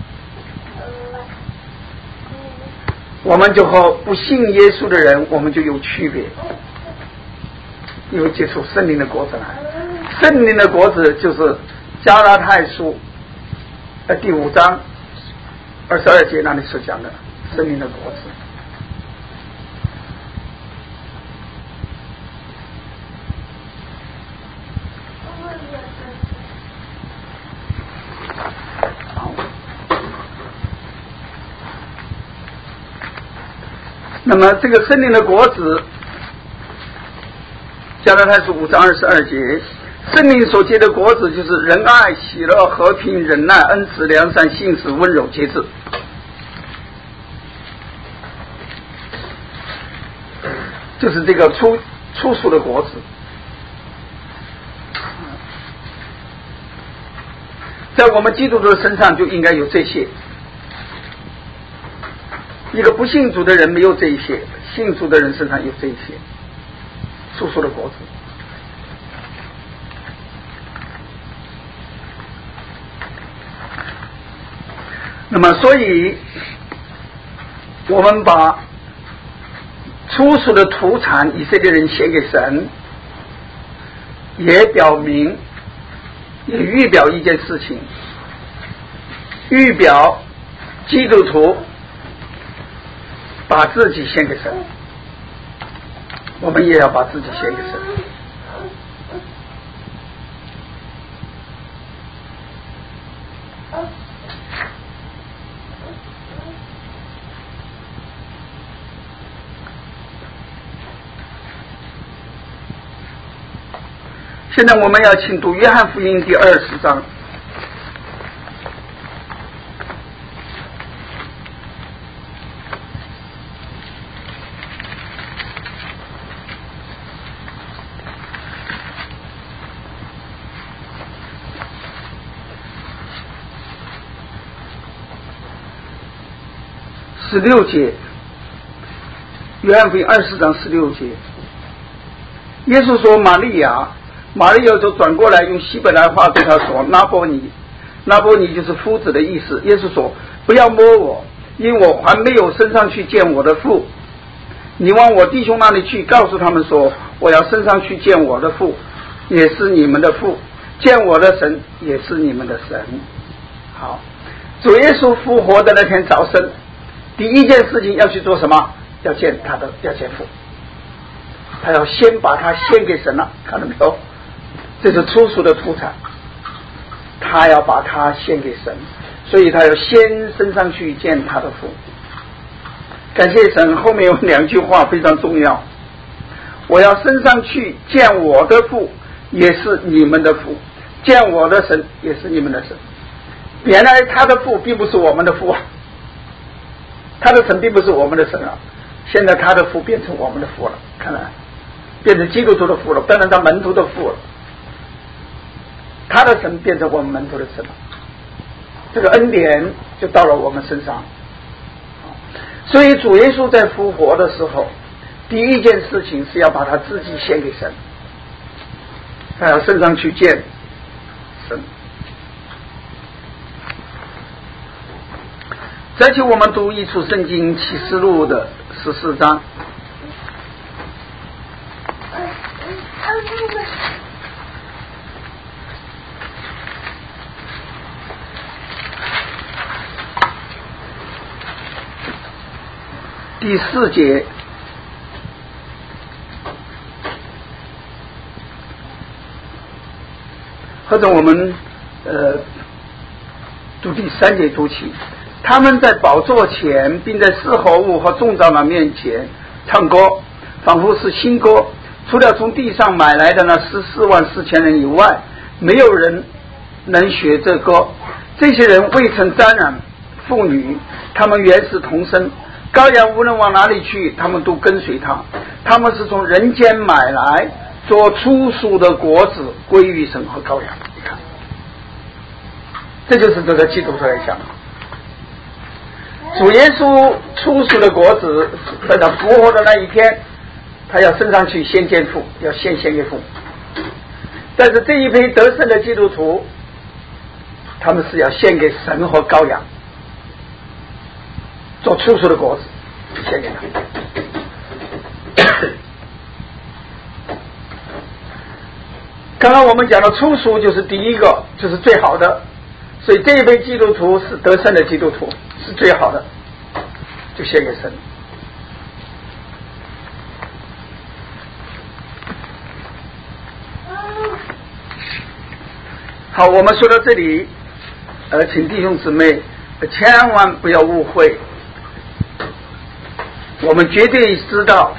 我们就和不信耶稣的人，我们就有区别，因为结出圣灵的果子来。圣灵的果子就是加拉太书呃第五章二十二节那里所讲的圣灵的果子。那么这个圣灵的果子，加拉太书五章二十二节，圣灵所结的果子就是仁爱、喜乐、和平、忍耐、恩慈、良善、信实、温柔、节制，就是这个初初熟的果子。在我们基督徒的身上就应该有这些。一个不信主的人没有这一些，信主的人身上有这一些初熟的果子。那么所以我们把初熟的土产以色列人献给神，也表明也预表一件事情，预表基督徒把自己献给神，我们也要把自己献给神。现在我们要请读约翰福音第二十章。十六节，约翰福音二十章十六节，耶稣说：“玛利亚。”玛利亚就转过来用希伯来话对他说：“拉波尼。”拉波尼就是夫子的意思。耶稣说：“不要摸我，因我还没有升上去见我的父。你往我弟兄那里去，告诉他们说，我要升上去见我的父，也是你们的父；见我的神，也是你们的神。”好，主耶稣复活的那天早晨，第一件事情要去做什么？要见他的，要见父。他要先把他献给神了，看到没有？这是初熟的土产，他要把他献给神，所以他要先升上去见他的父。感谢神，后面有两句话非常重要：我要升上去见我的父，也是你们的父；见我的神，也是你们的神。原来他的父并不是我们的父啊，他的神并不是我们的神啊，现在他的父变成我们的父了，看来变成基督徒的父了，变成他门徒的父了。他的神变成我们门徒的神了，这个恩典就到了我们身上。所以主耶稣在复活的时候，第一件事情是要把他自己献给神，他要升上去见神。再去我们读一处圣经启示录的十四章。第四节， 或者我们呃读第三节读起，他们在宝座前，并在四活物和众长老面前唱歌，仿佛是新歌。除了从地上买来的那十四万四千人以外，没有人能学这歌。这些人未曾沾染妇女，他们原是同生。羔羊无论往哪里去，他们都跟随他。他们是从人间买来，做初熟的果子，归于神和羔羊。你看，这就是这个基督徒来讲。主耶稣初熟的果子，在他复活的那一天，他要升上去先见父，要先献给父。但是这一批得胜的基督徒，他们是要献给神和羔羊，做初熟的果子，献给他。刚刚我们讲的初熟就是第一个，就是最好的，所以这一批基督徒是得胜的基督徒，是最好的，就献给神。好，我们说到这里，呃，请弟兄姊妹千万不要误会，我们绝对知道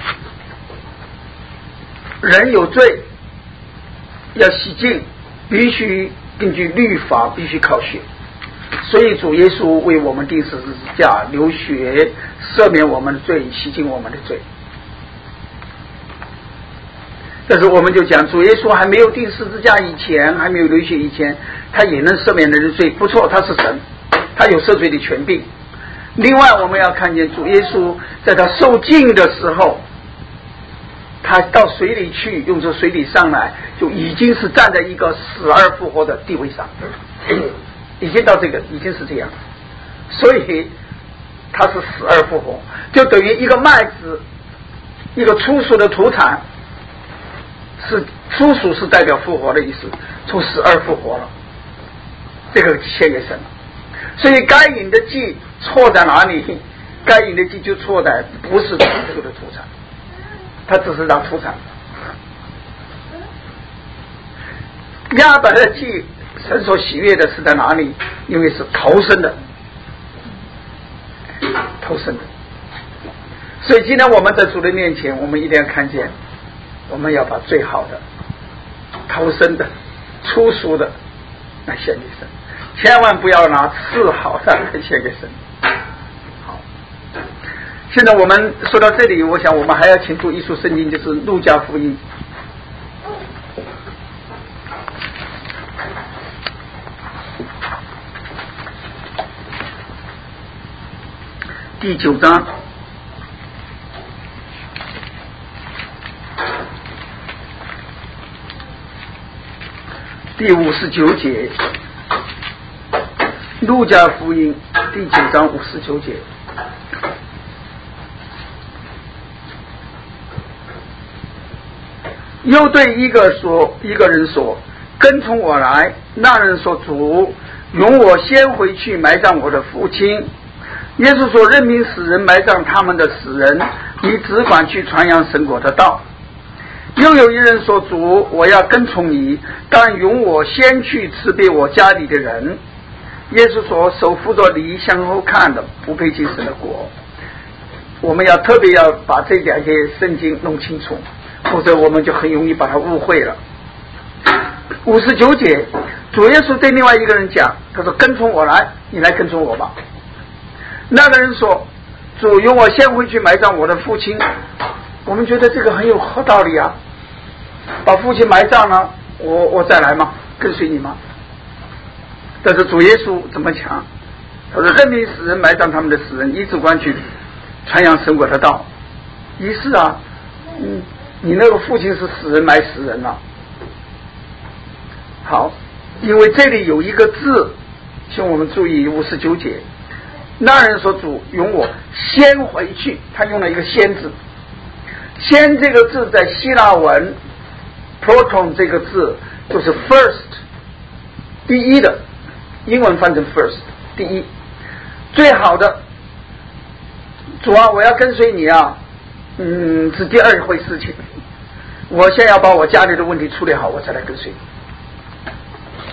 人有罪要洗净，必须根据律法，必须靠血，所以主耶稣为我们钉十字架，流血赦免我们的罪，洗净我们的罪。但是我们就讲，主耶稣还没有钉十字架以前，还没有流血以前，他也能赦免人的罪，不错，他是神，他有赦罪的权柄。另外我们要看见主耶稣在他受尽的时候，他到水里去，用这水里上来，就已经是站在一个死而复活的地位上，已经到这个，已经是这样，所以他是死而复活，就等于一个麦子，一个初熟的土产，是初熟是代表复活的意思，从死而复活了，这个献给神了。所以该隐的祭错在哪里？该隐的祭就错在不是初熟的土产，他只是让土产。亚伯的祭神所喜悦的是在哪里？因为是头生的，头生的。所以今天我们在主的面前，我们一定要看见，我们要把最好的、头生的、初熟的来献给神，千万不要拿次好的来献给神。好，现在我们说到这里，我想我们还要请读一书圣经，就是路加福音第九章第五十九节，路加福音第九章五十九节。又对一个说，一个人说：“跟从我来。”那人说：“主，容我先回去埋葬我的父亲。”耶稣说：“任凭死人埋葬他们的死人，你只管去传扬神国的道。”又有一人说：“主，我要跟从你，但容我先去辞别我家里的人。”耶稣说：“手扶着犁向后看的，不配进神的国。”我们要特别要把这两节圣经弄清楚，否则我们就很容易把它误会了。五十九节，主耶稣对另外一个人讲，他说：“跟从我来，你来跟从我吧。”那个人说：“主，容我先回去埋葬我的父亲。”我们觉得这个很有合道理啊，把父亲埋葬了，我我再来吗？跟随你吗？但是主耶稣怎么讲？他说：“任凭死人埋葬他们的死人，你只管去传扬神国的道。”于是啊，嗯，你那个父亲是死人埋死人了。好，因为这里有一个字，请我们注意五十九节。那人说：“主，容我先回去。”他用了一个先字。先这个字在希腊文 proton 这个字就是 first 第一的，英文翻成 first 第一，最好的。主啊，我要跟随你啊，嗯，是第二回事情，我先要把我家里的问题处理好，我才来跟随你。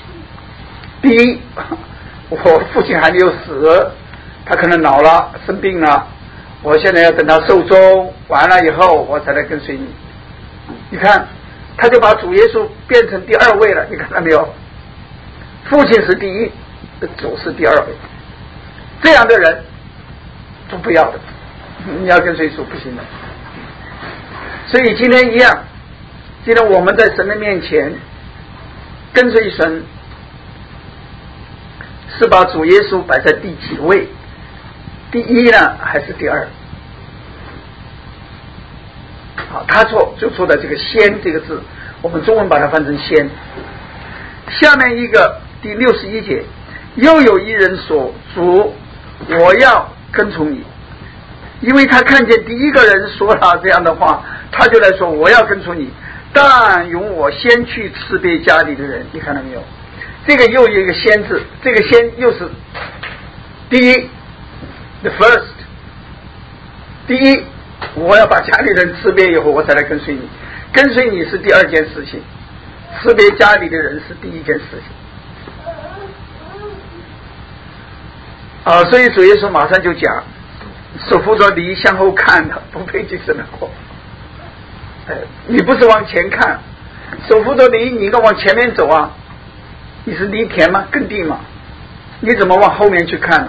第一，我父亲还没有死，他可能老了生病了，我现在要等他寿终完了以后我才来跟随你。你看他就把主耶稣变成第二位了，你看到没有？父亲是第一，主是第二位，这样的人都不要的，你要跟随主不行的。所以今天一样，今天我们在神的面前跟随神，是把主耶稣摆在第几位？第一呢还是第二？好，他错就错在这个先这个字，我们中文把它翻成先。下面一个第六十一节，又有一人说，主，我要跟从你。因为他看见第一个人说了这样的话，他就来说我要跟从你，但容我先去辞别家里的人。你看到没有？这个又有一个先字，这个先又是第一 the first， 第一我要把家里人辞别以后我才来跟随你，跟随你是第二件事情，辞别家里的人是第一件事情啊。所以主耶稣马上就讲，手扶着犁向后看的不配进神的国。哎，你不是往前看，手扶着犁你应该往前面走啊，你是犁田吗？耕地吗？你怎么往后面去看呢？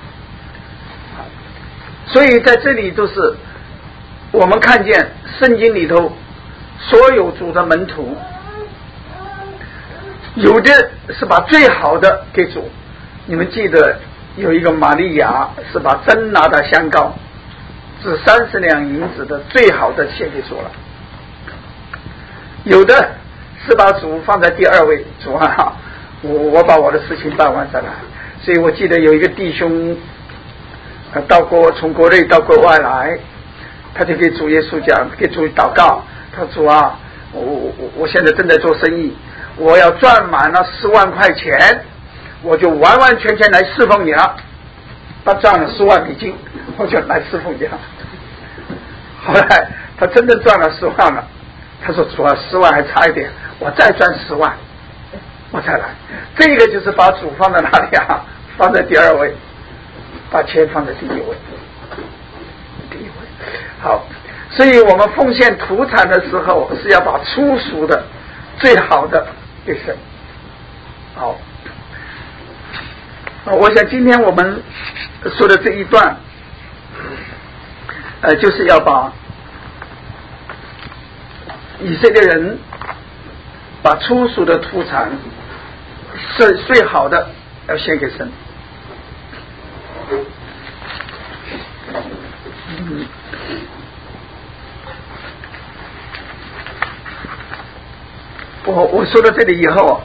所以在这里都是我们看见圣经里头所有主的门徒，有的是把最好的给主。你们记得有一个玛利亚是把真拿的香膏，是三十两银子的最好的献给主了。有的是把主放在第二位，主啊，我我把我的事情办完再来。所以我记得有一个弟兄到国从国内到国外来，他就给主耶稣讲，给主祷告，他说主啊，我我我现在正在做生意，我要赚满了十万块钱，我就完完全全来侍奉你了。他赚了十万美金，我就来侍奉你了。后来他真的赚了十万了，他说主啊，十万还差一点，我再赚十万我再来。这个就是把主放在哪里啊？放在第二位，把钱放在第一位。第一位好，所以我们奉献土产的时候是要把粗俗的最好的给神。好，我想今天我们说的这一段呃，就是要把以色列人把粗俗的土产是最好的要献给神。嗯，我我说到这里以后，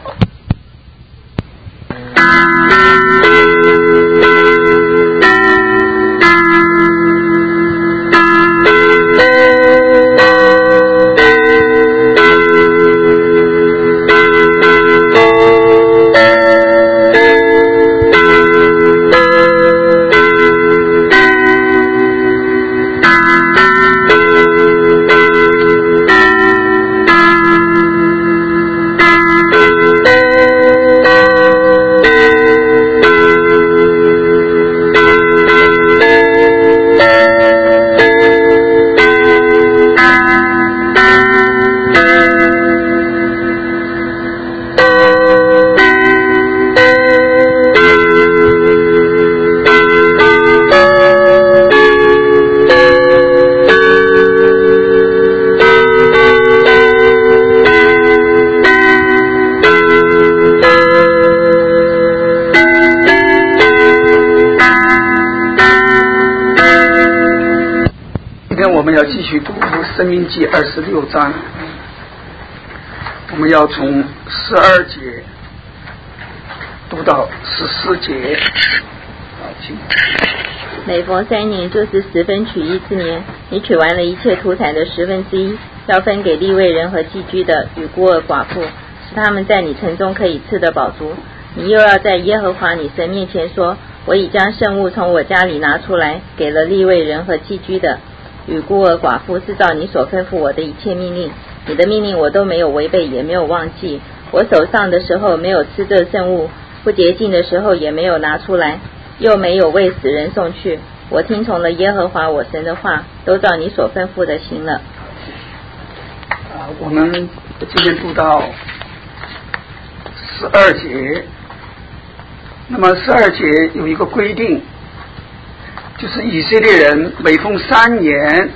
继续读申命记二十六章，我们要从十二节读到十四节。好，请。 每逢三年，就是十分取一之年，你取完了一切土产的十分之一，要分给利未人和寄居的与孤儿寡妇，使他们在你城中可以吃得饱足。你又要在耶和华你神面前说，我已将圣物从我家里拿出来，给了利未人和寄居的与孤儿寡妇，是照你所吩咐我的一切命令。你的命令我都没有违背，也没有忘记。我手上的时候没有吃这圣物， 不洁净的时候也没有拿出来，又没有为死人送去。我听从了耶和华我神的话，都照你所吩咐的行了。 啊，我们今天读到十二节，那么十二节有一个规定，就是以色列人每逢三年，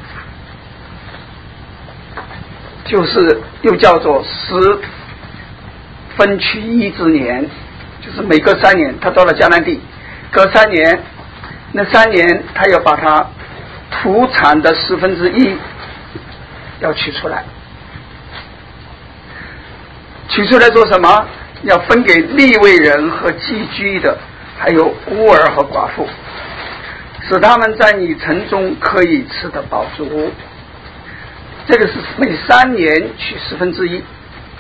就是又叫做十分取一之年，就是每隔三年，他到了迦南地，隔三年，那三年他要把他土产的十分之一要取出来，取出来做什么？要分给利未人和寄居的，还有孤儿和寡妇，使他们在你城中可以吃得饱足。这个是每三年取十分之一，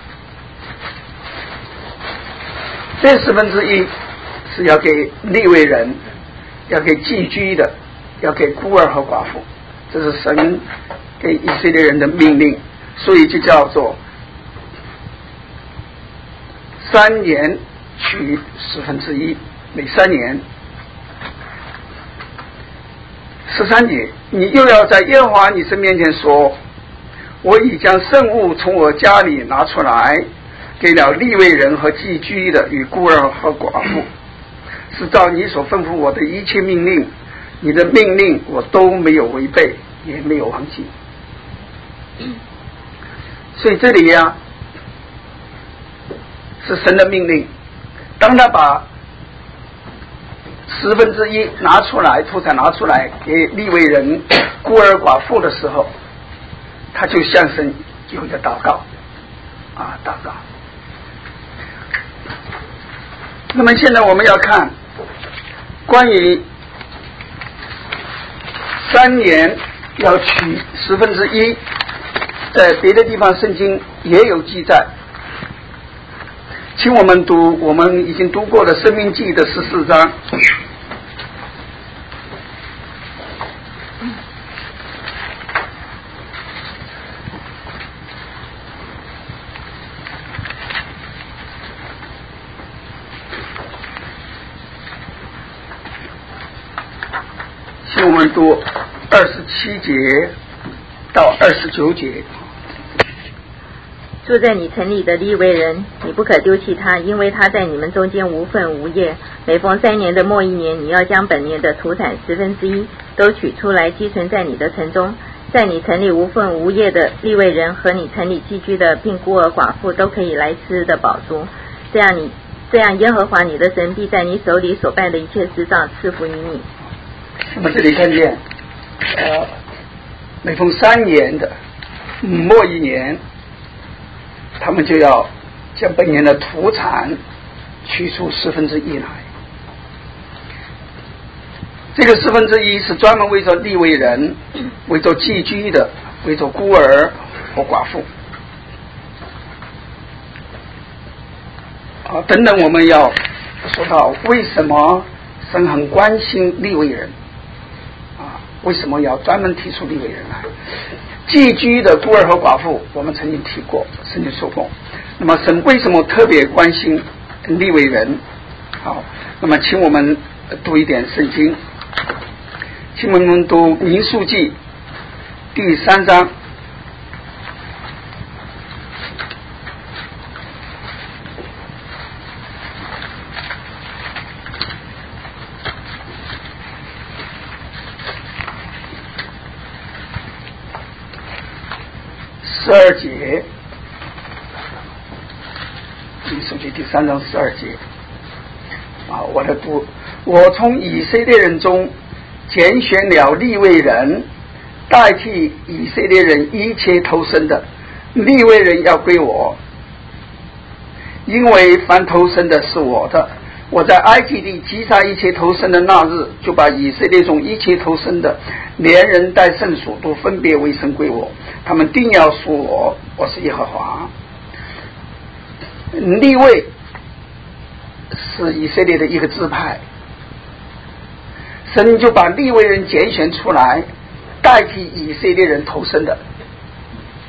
这十分之一是要给利未人，要给寄居的，要给孤儿和寡妇，这是神给以色列人的命令，所以就叫做三年取十分之一，每三年。十三节，你又要在耶和华你神面前说，我已将圣物从我家里拿出来，给了利未人和寄居的与孤儿和寡妇，是照你所吩咐我的一切命令，你的命令我都没有违背，也没有忘记。所以这里呀、啊，是神的命令，当他把十分之一拿出来，土产拿出来给利未人、孤儿寡妇的时候，他就向神有一个祷告啊，祷告。那么现在我们要看关于三年要取十分之一，在别的地方圣经也有记载，请我们读我们已经读过的申命记的十四章。请我们读二十七节到二十九节。 住在你城里的利未人，你不可丢弃他，因为他在你们中间无份无业。每逢三年的末一年，你要将本年的土产十分之一都取出来，积存在你的城中。在你城里无份无业的利未人和你城里寄居的并孤儿寡妇都可以来吃的饱足。这样你这样耶和华你的神必在你手里所办的一切事上赐福于你。 那么这里看见，呃，每逢三年的末一年，他们就要将本年的土产取出十分之一来。这个十分之一是专门为着利未人、为着寄居的、为着孤儿和寡妇啊等等。我们要说到为什么神很关心利未人啊？为什么要专门提出利未人来？寄居的孤儿和寡妇，我们曾经提过，曾经说过。那么神为什么特别关心利未人？好，那么请我们读一点圣经，请我们读民数记第三章。十二节，民数记第三章十二节啊，我来读。我从以色列人中拣选了利未人，代替以色列人一切投生的，利未人要归我，因为凡投生的是我的。我在埃及地击杀一切投生的那日，就把以色列中一切投生的，连人带圣属都分别为圣归我，他们定要属我，我是耶和华。利未是以色列的一个支派，神就把利未人拣选出来，代替以色列人投生的。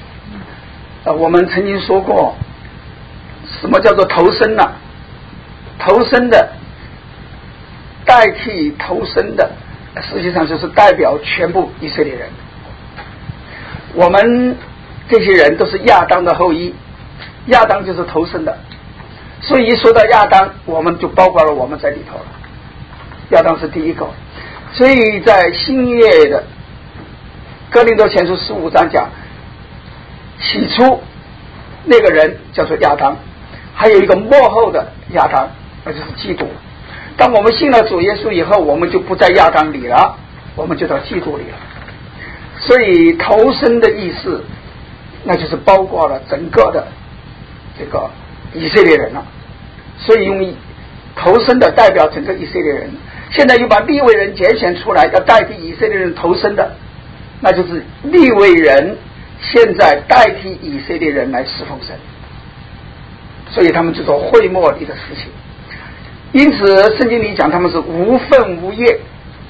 呃，我们曾经说过，什么叫做投生呢？ 头生的代替头生的，实际上就是代表全部以色列人。我们这些人都是亚当的后裔，亚当就是头生的，所以一说到亚当，我们就包括了我们在里头了。亚当是第一个，所以在新约的哥林多前书十五章讲，起初那个人叫做亚当，还有一个末后的亚当，那就是基督。当我们信了主耶稣以后，我们就不在亚当里了，我们就到基督里了。所以头生的意思，那就是包括了整个的这个以色列人了。所以用头生的代表整个以色列人。现在又把利未人拣选出来，要代替以色列人头生的，那就是利未人现在代替以色列人来侍奉神，所以他们就做会幕里的事情。因此圣经里讲他们是无分无业，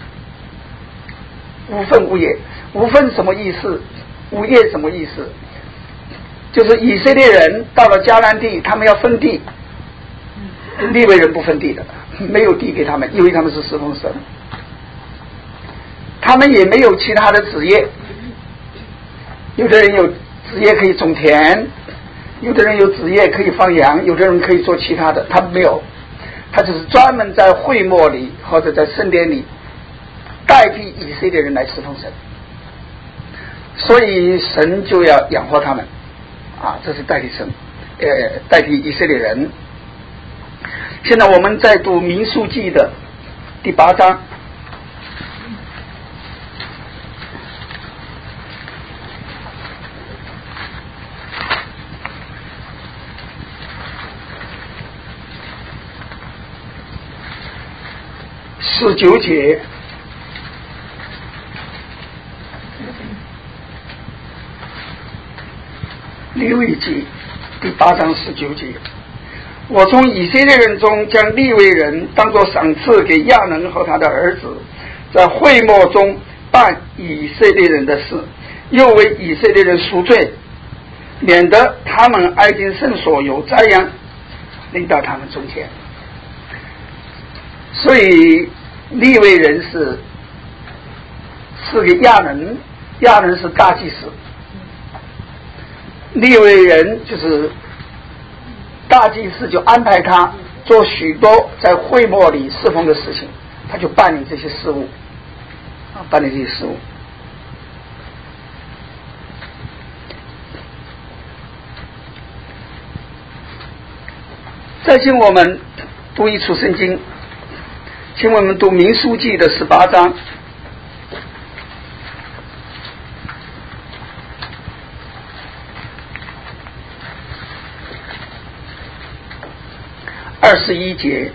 无分无业，无分什么意思？无业什么意思？就是以色列人到了迦南地，他们要分地，利未人不分地的，没有地给他们，因为他们是侍奉神，他们也没有其他的职业。有的人有职业可以种田，有的人有职业可以放羊，有的人可以做其他的，他没有，他只是专门在会幕里或者在圣殿里代替以色列人来侍奉神，所以神就要养活他们啊，这是代替神，呃，代替以色列人。现在我们在读民数记的第八章，十九节，利未记第八章十九节。我从以色列人中将利未人当作赏赐给亚能和他的儿子，在会幕中办以色列人的事，又为以色列人赎罪，免得他们挨近圣所有灾殃临到他们中间。所以利未人是是给亚能，亚能是大祭司，利未人就是大祭司，就安排他做许多在会幕里侍奉的事情，他就办理这些事务啊，办理这些事务。再请我们读一处圣经，请我们读民数记的十八章二十一节。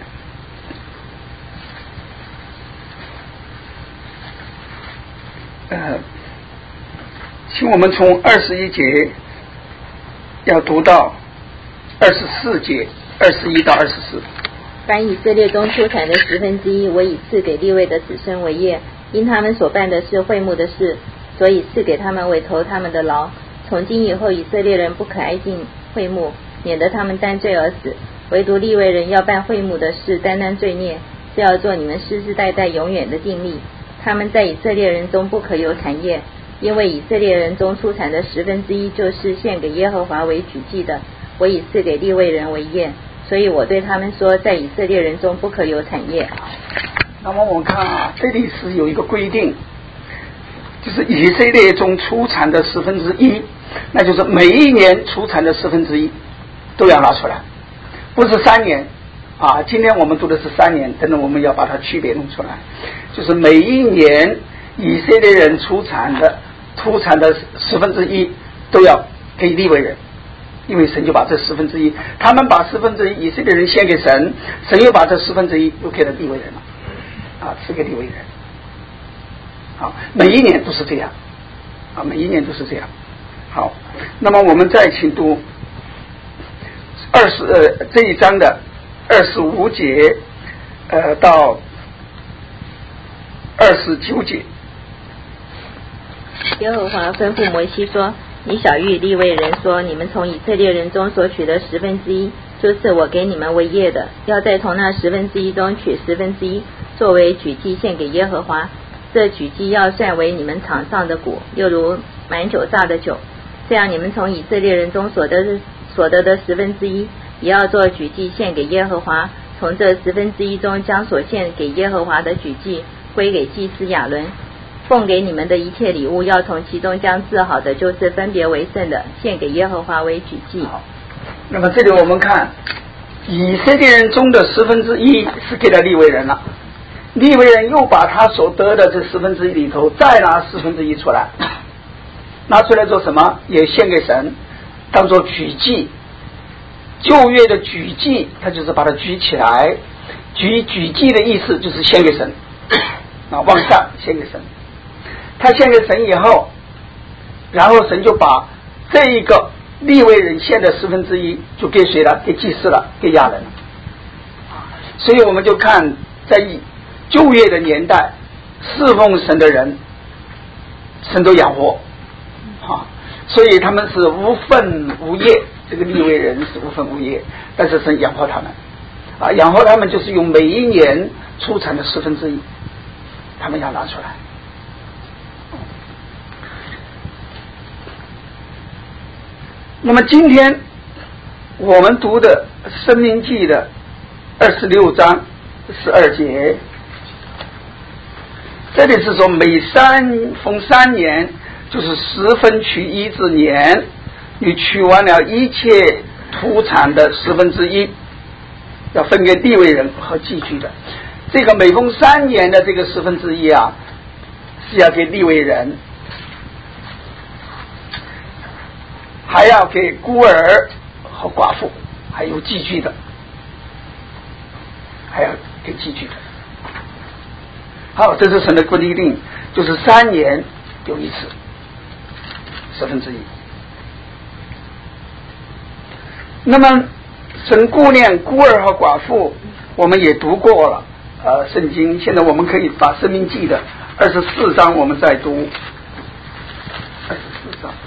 呃，请我们从二十一节要读到二十四节，二十一到二十四。 凡以色列中出产的十分之一，我以赐给利未的子孙为业，因他们所办的是会幕的事，所以赐给他们为投他们的牢。从今以后，以色列人不可挨近会幕，免得他们担罪而死。唯独利未人要办会幕的事，担当罪孽，是要做你们世世代代永远的定例。他们在以色列人中不可有产业，因为以色列人中出产的十分之一就是献给耶和华为举祭的，我以赐给利未人为业。所以我对他们说，在以色列人中不可有产业。 那么我们看啊，这里是有一个规定，就是以色列中出产的十分之一，那就是每一年出产的十分之一都要拿出来，不是三年啊。今天我们读的是三年，等等我们要把它区别弄出来，就是每一年以色列人出产的出产的十分之一都要给利未人。因为神就把这十分之一，他们把十分之一以色列人献给神，神又把这十分之一又给了利未人了，啊，赐给利未人。好，每一年都是这样，啊，每一年都是这样。好，那么我们再请读二十呃这一章的二十五节，呃到二十九节。 耶和华吩咐摩西说，你晓谕利未人说，你们从以色列人中所取的十分之一， 就是我给你们为业的，要再从那十分之一中取十分之一作为举祭献给耶和华。这举祭要算为你们场上的谷，又如满酒榨的酒。这样你们从以色列人中所得的所得的十分之一，也要做举祭献给耶和华。从这十分之一中将所献给耶和华的举祭归给祭司亚伦。奉给你们的一切礼物，要从其中将治好的，就是分别为圣的，献给耶和华为举祭。 好，那么这里我们看以色列人中的十分之一是给了利未人了，利未人又把他所得的这十分之一里头再拿十分之一出来，拿出来做什么？也献给神，当做举祭。旧约的举祭，他就是把它举起来，举举祭的意思就是献给神啊，往上献给神。他献给神以后，然后神就把这一个利未人献的十分之一就给谁了？给祭司了，给亚伦了。所以我们就看在旧约的年代，侍奉神的人，神都养活啊，所以他们是无分无业。这个利未人是无分无业，但是神养活他们啊，养活他们就是用每一年出产的十分之一，他们要拿出来。那么今天我们读的申命记的二十六章十二节，这里是说每三逢三年，就是十分取一之年，你取完了一切土产的十分之一，要分给利未人和寄居的。这个每逢三年的这个十分之一啊，是要给利未人，还要给孤儿和寡妇，还有寄居的，还要给寄居的。好，这是神的规定，就是三年有一次十分之一。那么神顾念孤儿和寡妇，我们也读过了呃圣经。现在我们可以把申命记的二十四章我们再读。二十四章，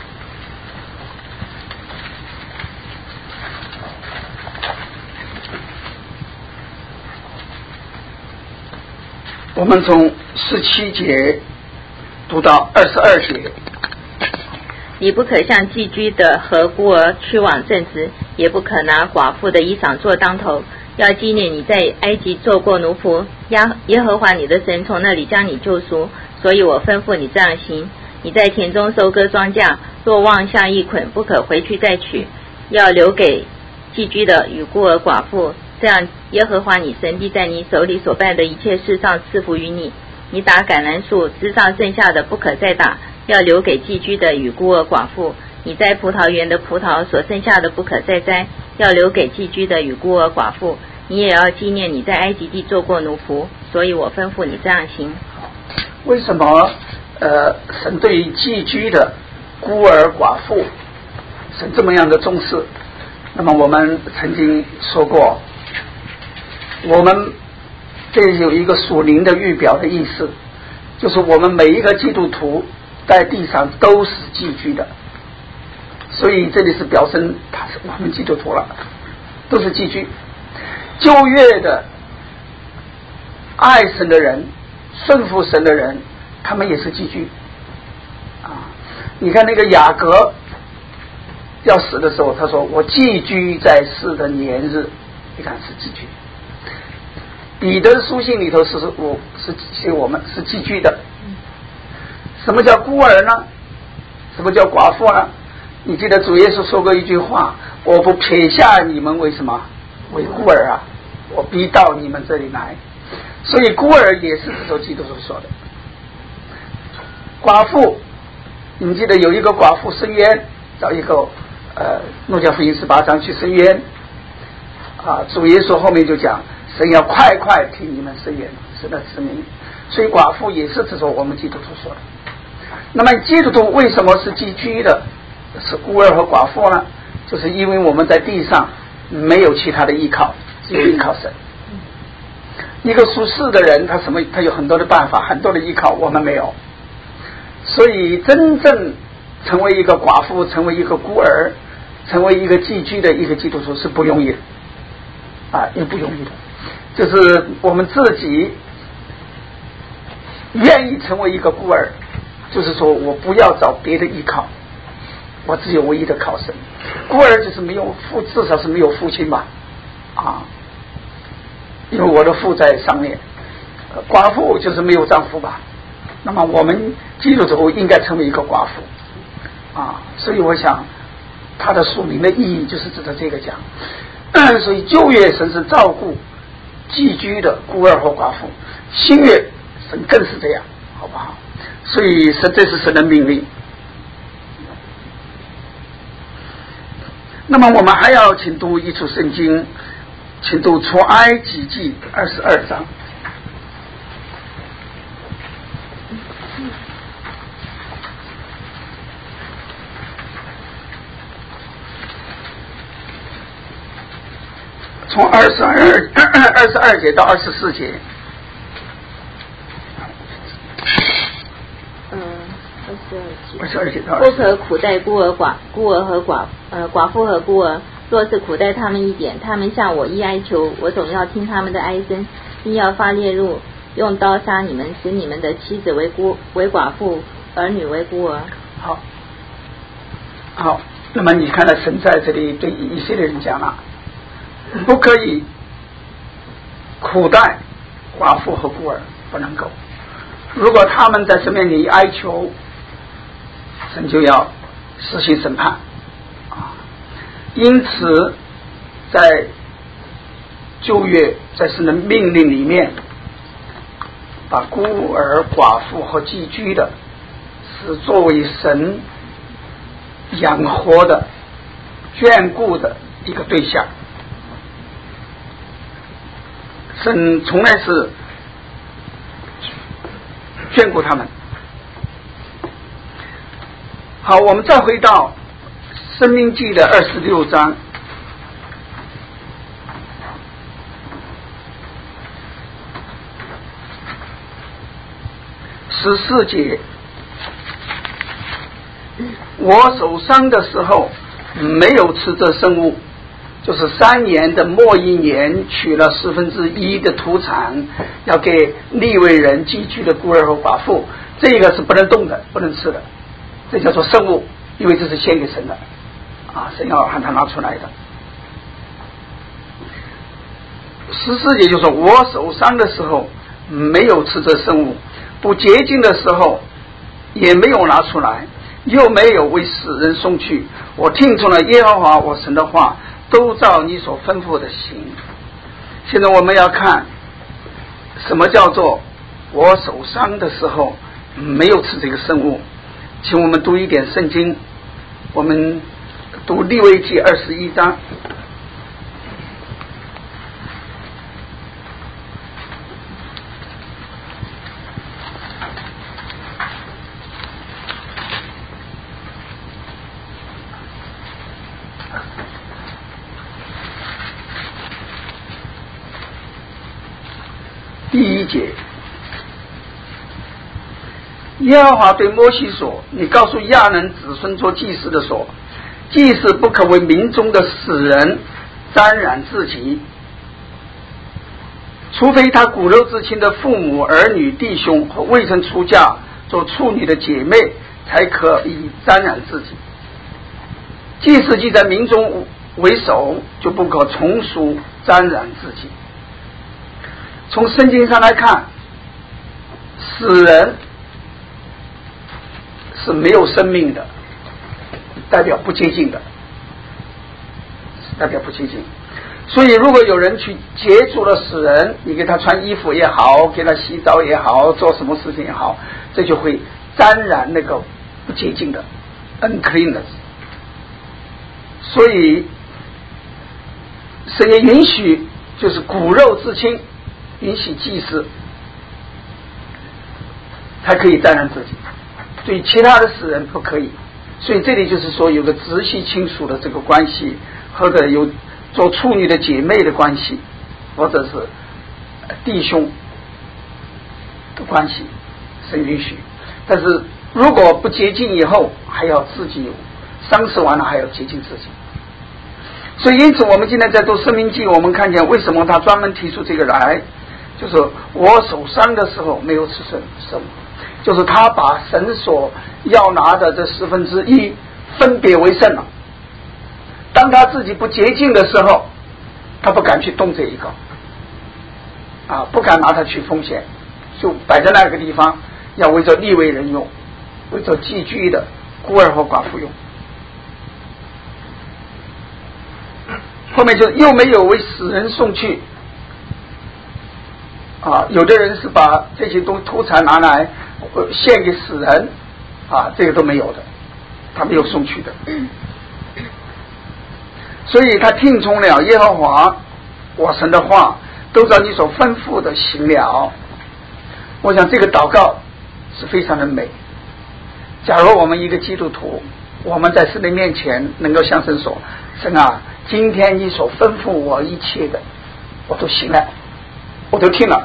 我们从十七节读到二十二节。 你不可向寄居的和孤儿屈枉正直，也不可拿寡妇的衣裳做当头。要纪念你在埃及做过奴仆，耶和华你的神从那里将你救赎，所以我吩咐你这样行。你在田中收割庄稼，若忘下一捆，不可回去再取，要留给寄居的与孤儿寡妇。这样耶和华你神必在你手里所办的一切事上赐福于你。你打橄榄树枝上剩下的不可再打，要留给寄居的与孤儿寡妇。你在葡萄园的葡萄所剩下的不可再摘，要留给寄居的与孤儿寡妇。你也要纪念你在埃及地做过奴仆，所以我吩咐你这样行。 为什么呃神对于寄居的孤儿寡妇神这么样的重视？那么我们曾经说过，我们这有一个属灵的预表的意思，就是我们每一个基督徒在地上都是寄居的，所以这里是表示他是我们基督徒了，都是寄居。旧约的爱神的人，顺服神的人，他们也是寄居啊。你看那个雅各要死的时候，他说我寄居在世的年日，你看是寄居。彼得书信里头是我是写我们是寄居的。什么叫孤儿呢？什么叫寡妇呢？你记得主耶稣说过一句话，我不撇下你们为什么？为孤儿啊，我逼到你们这里来。所以孤儿也是这首基督所说的。寡妇，你们记得有一个寡妇申冤，找一个呃路加福音十八章去申冤啊，主耶稣后面就讲神要快快替你们申冤，神的子民。所以寡妇也是这首我们基督徒说的。那么基督徒为什么是寄居的，是孤儿和寡妇呢？就是因为我们在地上没有其他的依靠，只有依靠神。一个属世的人，他什么？他有很多的办法，很多的依靠，我们没有。所以真正成为一个寡妇，成为一个孤儿，成为一个寄居的一个基督徒是不容易的啊，也不容易的。就是我们自己愿意成为一个孤儿，就是说我不要找别的依靠，我只有唯一的靠神。孤儿就是没有父，至少是没有父亲吧，啊，因为我的父在上面。寡妇就是没有丈夫吧，那么我们基督徒应该成为一个寡妇啊，所以我想他的属灵的意义就是指的这个讲。所以旧约神是照顾寄居的孤儿和寡妇，新约神更是这样，好不好？所以神这是神的命令。那么我们还要请读一处圣经，请读出埃及记二十二章。从二十二二十二节到二十四节。 嗯，二十二节。 二十二节到二十四节。 不可苦待孤儿寡孤儿和寡呃寡妇和孤儿，若是苦待他们一点，他们向我一哀求，我总要听他们的哀声，并要发烈怒，用刀杀你们，使你们的妻子为孤为寡妇，儿女为孤儿。 好，好，那么你看到神在这里对以色列人讲了，不可以苦待寡妇和孤儿，不能够。如果他们在神面前哀求，神就要实行审判啊。因此，在旧约在神的命令里面，把孤儿、寡妇和寄居的，是作为神养活的、眷顾的一个对象。神从来是眷顾他们。好，我们再回到申命记的二十六章十四节，我受伤的时候没有吃这生物，就是三年的末一年取了四分之一的土产，要给利未人寄居的孤儿和寡妇，这个是不能动的，不能吃的，这叫做圣物，因为这是献给神的啊，神要喊他拿出来的。十四节就说，我受伤的时候没有吃这圣物，不洁净的时候也没有拿出来，又没有为死人送去，我听从了耶和华我神的话，都照你所吩咐的行。现在我们要看什么叫做我受伤的时候没有吃这个圣物。请我们读一点圣经，我们读利未记二十一章。第一节，耶和华对摩西说，你告诉亚伦子孙做祭司的说，祭司不可为民中的死人沾染自己，除非他骨肉之亲的父母、儿女、弟兄和未曾出嫁做处女的姐妹才可以沾染自己。祭司既在民中为首，就不可从属沾染自己。从圣经上来看，死人是没有生命的，代表不洁净的，代表不洁净。所以如果有人去接触了死人，你给他穿衣服也好，给他洗澡也好，做什么事情也好，这就会沾染那个不洁净的 uncleanness。 所以神也允许，就是骨肉之亲允许祭司才可以沾染自己，对其他的死人不可以。所以这里就是说有个直系亲属的这个关系，或者有做处女的姐妹的关系，或者是弟兄的关系，神允许。但是如果不洁净以后，还要自己丧事完了还要洁净自己。 所以因此我们今天在读申命记，我们看见为什么他专门提出这个来，就是我受伤的时候没有吃什么，就是他把神所要拿的这十分之一分别为圣了。当他自己不洁净的时候，他不敢去动这一个啊，不敢拿它去奉献，就摆在那个地方，要为着利未人用，为着寄居的孤儿和寡妇用。后面就又没有为死人送去啊，有的人是把这些东土产拿来献给死人啊，这个都没有的，他没有送去的。所以他听从了耶和华我神的话，都照你所吩咐的行了。我想这个祷告是非常的美。假如我们一个基督徒，我们在神的面前能够向神说，神啊，今天你所吩咐我一切的我都行了，我都听了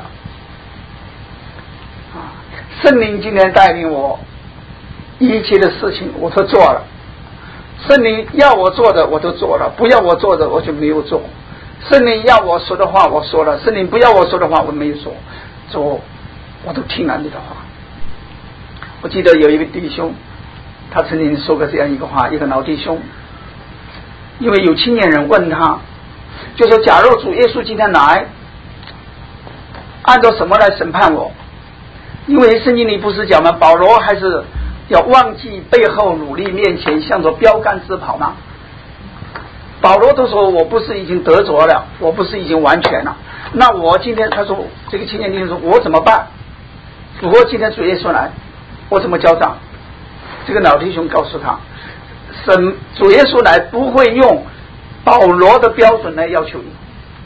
啊，圣灵今天带领我一切的事情我都做了，圣灵要我做的我都做了，不要我做的我就没有做。圣灵要我说的话我说了，圣灵不要我说的话我没有说，做我都听了你的话。我记得有一个弟兄，他曾经说过这样一个话，一个老弟兄，因为有青年人问他，就说假如主耶稣今天来，按照什么来审判我？因为圣经里不是讲吗？保罗还是要忘记背后，努力面前，向着标杆直跑吗？保罗都说我不是已经得着了，我不是已经完全了，那我今天他说这个青年弟兄说我怎么办？如果今天主耶稣来，我怎么交账？这个老弟兄告诉他，神主耶稣来不会用保罗的标准来要求你，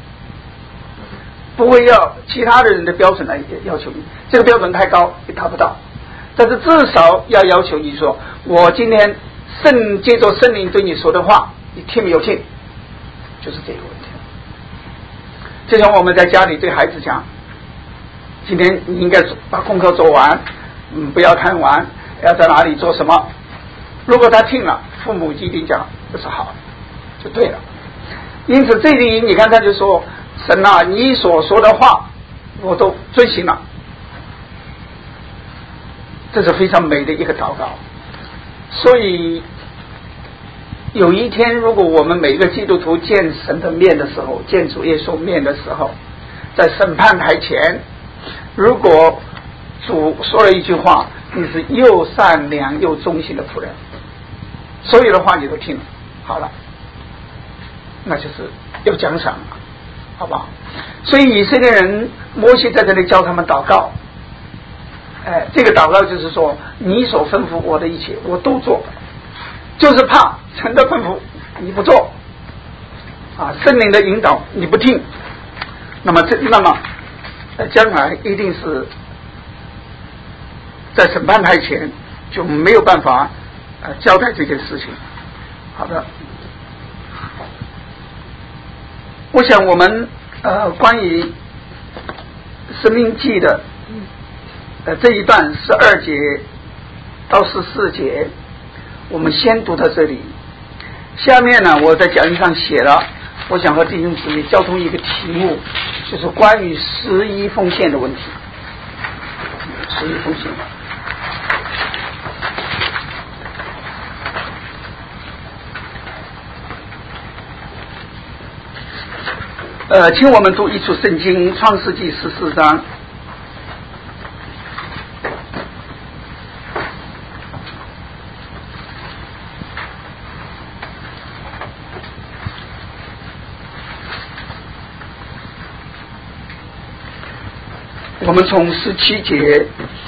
不会要其他的人的标准来要求你，这个标准太高也达不到，但是至少要要求你说，我今天圣借着圣灵对你说的话，你听没有听？就是这个问题。就像我们在家里对孩子讲，今天你应该把功课做完，嗯，不要贪玩，要在哪里做什么。如果他听了，父母一定讲这是好，就对了。因此这里你看他就说，神啊，你所说的话我都遵行了，这是非常美的一个祷告。所以有一天如果我们每一个基督徒见神的面的时候，见主耶稣面的时候，在审判台前，如果主说了一句话，你是又善良又忠心的仆人，所有的话你都听了，好了，那就是有奖赏了，好不好？所以以色列人摩西在这里教他们祷告，哎，这个祷告就是说，你所吩咐我的一切我都做，就是怕神的吩咐你不做啊，圣灵的引导你不听，那么这那么呃将来一定是在审判台前就没有办法呃交代这件事情。好的，我想我们呃关于申命记的呃这一段十二节到十四节，我们先读到这里。下面呢，我在讲义上写了，我想和弟兄姊妹交通一个题目，就是关于十一奉献的问题。十一奉献。呃，请我们读一处圣经，创世纪十四章。我们从十七节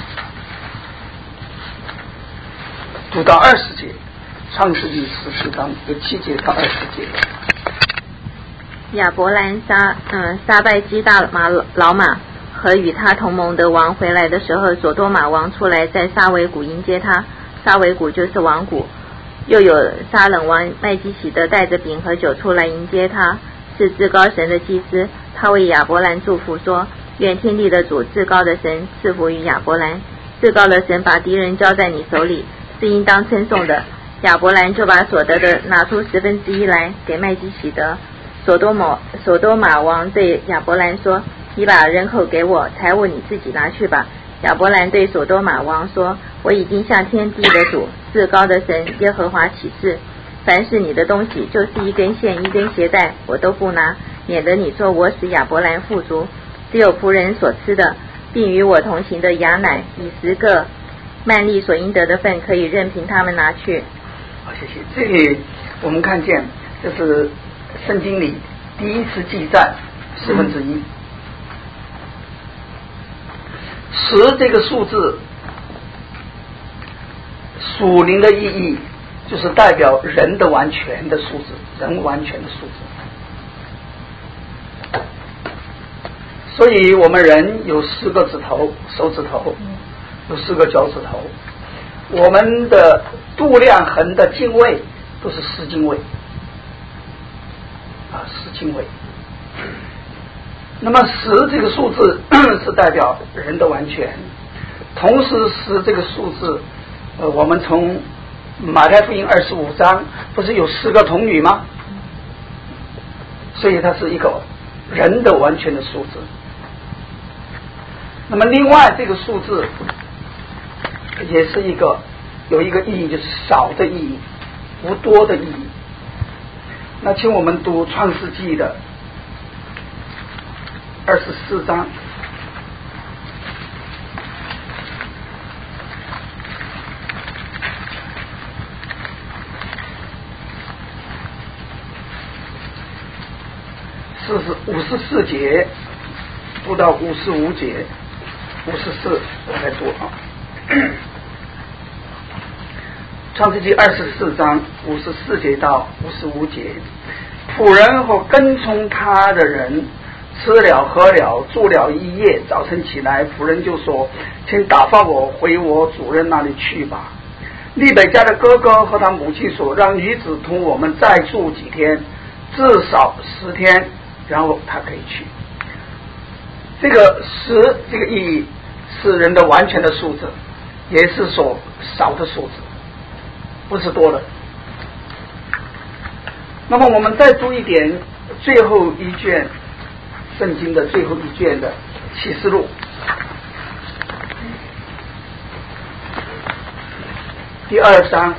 读到二十节，创世纪十四章有七节到二十节。 亚伯兰杀嗯杀败基大马老马和与他同盟的王回来的时候，索多玛王出来在沙维谷迎接他，沙维谷就是王谷。又有沙冷王麦基洗德带着饼和酒出来迎接他，是至高神的祭司。他为亚伯兰祝福说，愿天地的主至高的神赐福于亚伯兰，至高的神把敌人交在你手里，是应当称颂的。 亚伯兰就把所得的拿出十分之一来给麦基洗德。所多玛所多玛王对亚伯兰说：你把人口给我，财物你自己拿去吧。亚伯兰对所多玛王说：我已经向天地的主至高的神耶和华起誓，凡是你的东西，就是一根线一根鞋带，我都不拿，免得你说我使亚伯兰富足。只有仆人所吃的，并与我同行的亚乃以十个曼利所应得的份，可以任凭他们拿去。 好，谢谢。这里我们看见，这是圣经里第一次记载十分之一。十这个数字属灵的意义，就是代表人的完全的数字，人完全的数字。所以我们人有四个指头，手指头，有四个脚趾头。我们的度量衡的经纬都是十经纬啊，十经纬。那么十这个数字是代表人的完全，同时十这个数字，呃，我们从马太福音二十五章不是有十个童女吗？所以它是一个人的完全的数字。那么另外这个数字也是一个有一个意义，就是少的意义，不多的意义。那请我们读创世纪的二十四章，四十五十四节读到五十五节，五十四我来读啊。创世纪二十四章五十四节到五十五节，仆人和跟从他的人吃了喝了住了一夜，早晨起来，仆人就说：请打发我回我主人那里去吧。利百加的哥哥和他母亲说：让女子同我们再住几天，至少十天，然后他可以去。这个十这个意义是人的完全的数字，也是所少的数字，不是多的。那么我们再读一点最后一卷圣经的最后一卷的启示录第二章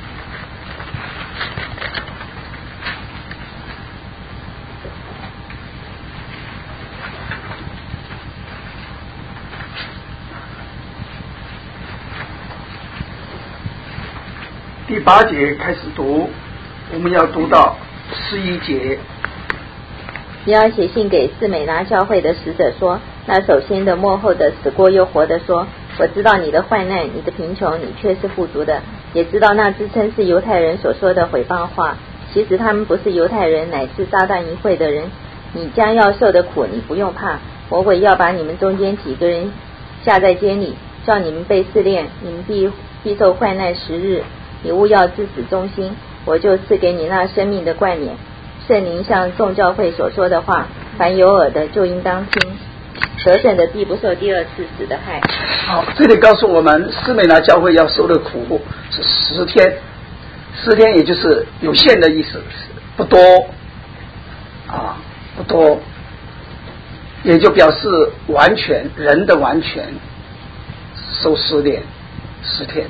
第八节开始读，我们要读到十一节。 你要写信给士美拿教会的使者说，那首先的末后的死过又活的说，我知道你的患难，你的贫穷，你却是富足的，也知道那自称是犹太人所说的毁谤话，其实他们不是犹太人，乃是撒旦一会的人。你将要受的苦你不用怕，魔鬼要把你们中间几个人下在监里，叫你们被试炼，你们必必受患难十日，你务要至死忠心，我就赐给你那生命的冠冕。圣灵向众教会所说的话，凡有耳的就应当听。得胜的必不受第二次死的害。 好，这里告诉我们，士美拿教会要受的苦是十天，十天也就是有限的意思，不多啊，不多，也就表示完全人的完全受试炼十天。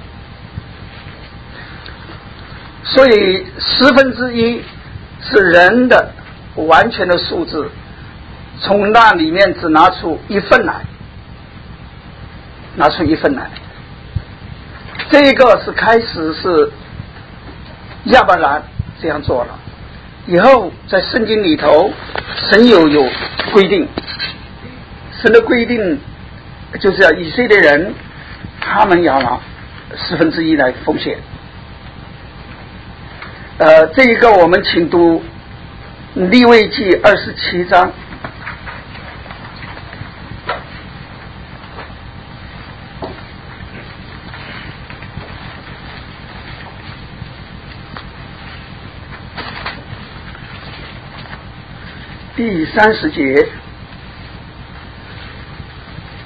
所以十分之一是人的完全的数字，从那里面只拿出一份来，拿出一份来。这一个是开始是亚伯兰这样做了，以后在圣经里头神有有规定，神的规定就是要以色列人他们要拿十分之一来奉献。呃，这一个我们请读利未记二十七章第三十节。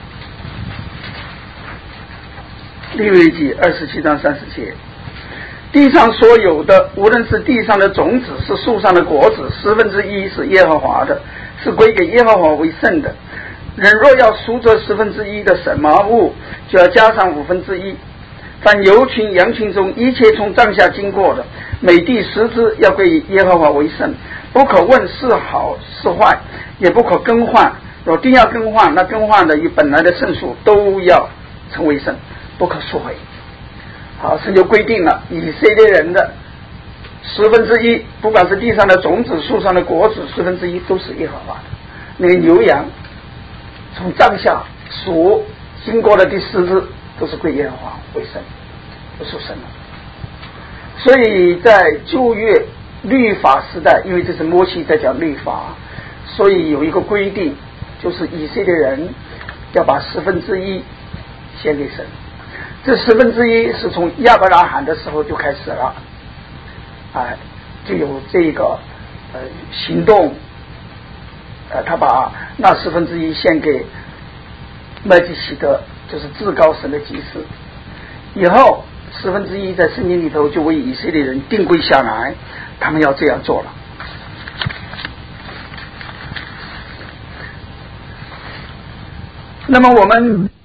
利未记二十七章三十节， 地上所有的，无论是地上的种子，是树上的果子，十分之一是耶和华的，是归给耶和华为圣的。人若要赎这十分之一的什么物，就要加上五分之一。凡牛群羊群中一切从帐下经过的，每地十只要归耶和华为圣，不可问是好是坏，也不可更换。若定要更换，那更换的与本来的圣数都要成为圣，不可赎回。好，神就规定了以色列人的十分之一，不管是地上的种子、树上的果子，十分之一都是耶和华的。那个牛羊从帐下数经过的第十只都是归耶和华为圣，不属神了。所以在旧约律法时代，因为这是摩西在讲律法，所以有一个规定，就是以色列人要把十分之一献给神。这十分之一是从亚伯拉罕的时候就开始了，哎，就有这个呃行动，呃，他把那十分之一献给麦基洗德，就是至高神的祭司。以后十分之一在圣经里头就为以色列人定规下来，他们要这样做了。那么我们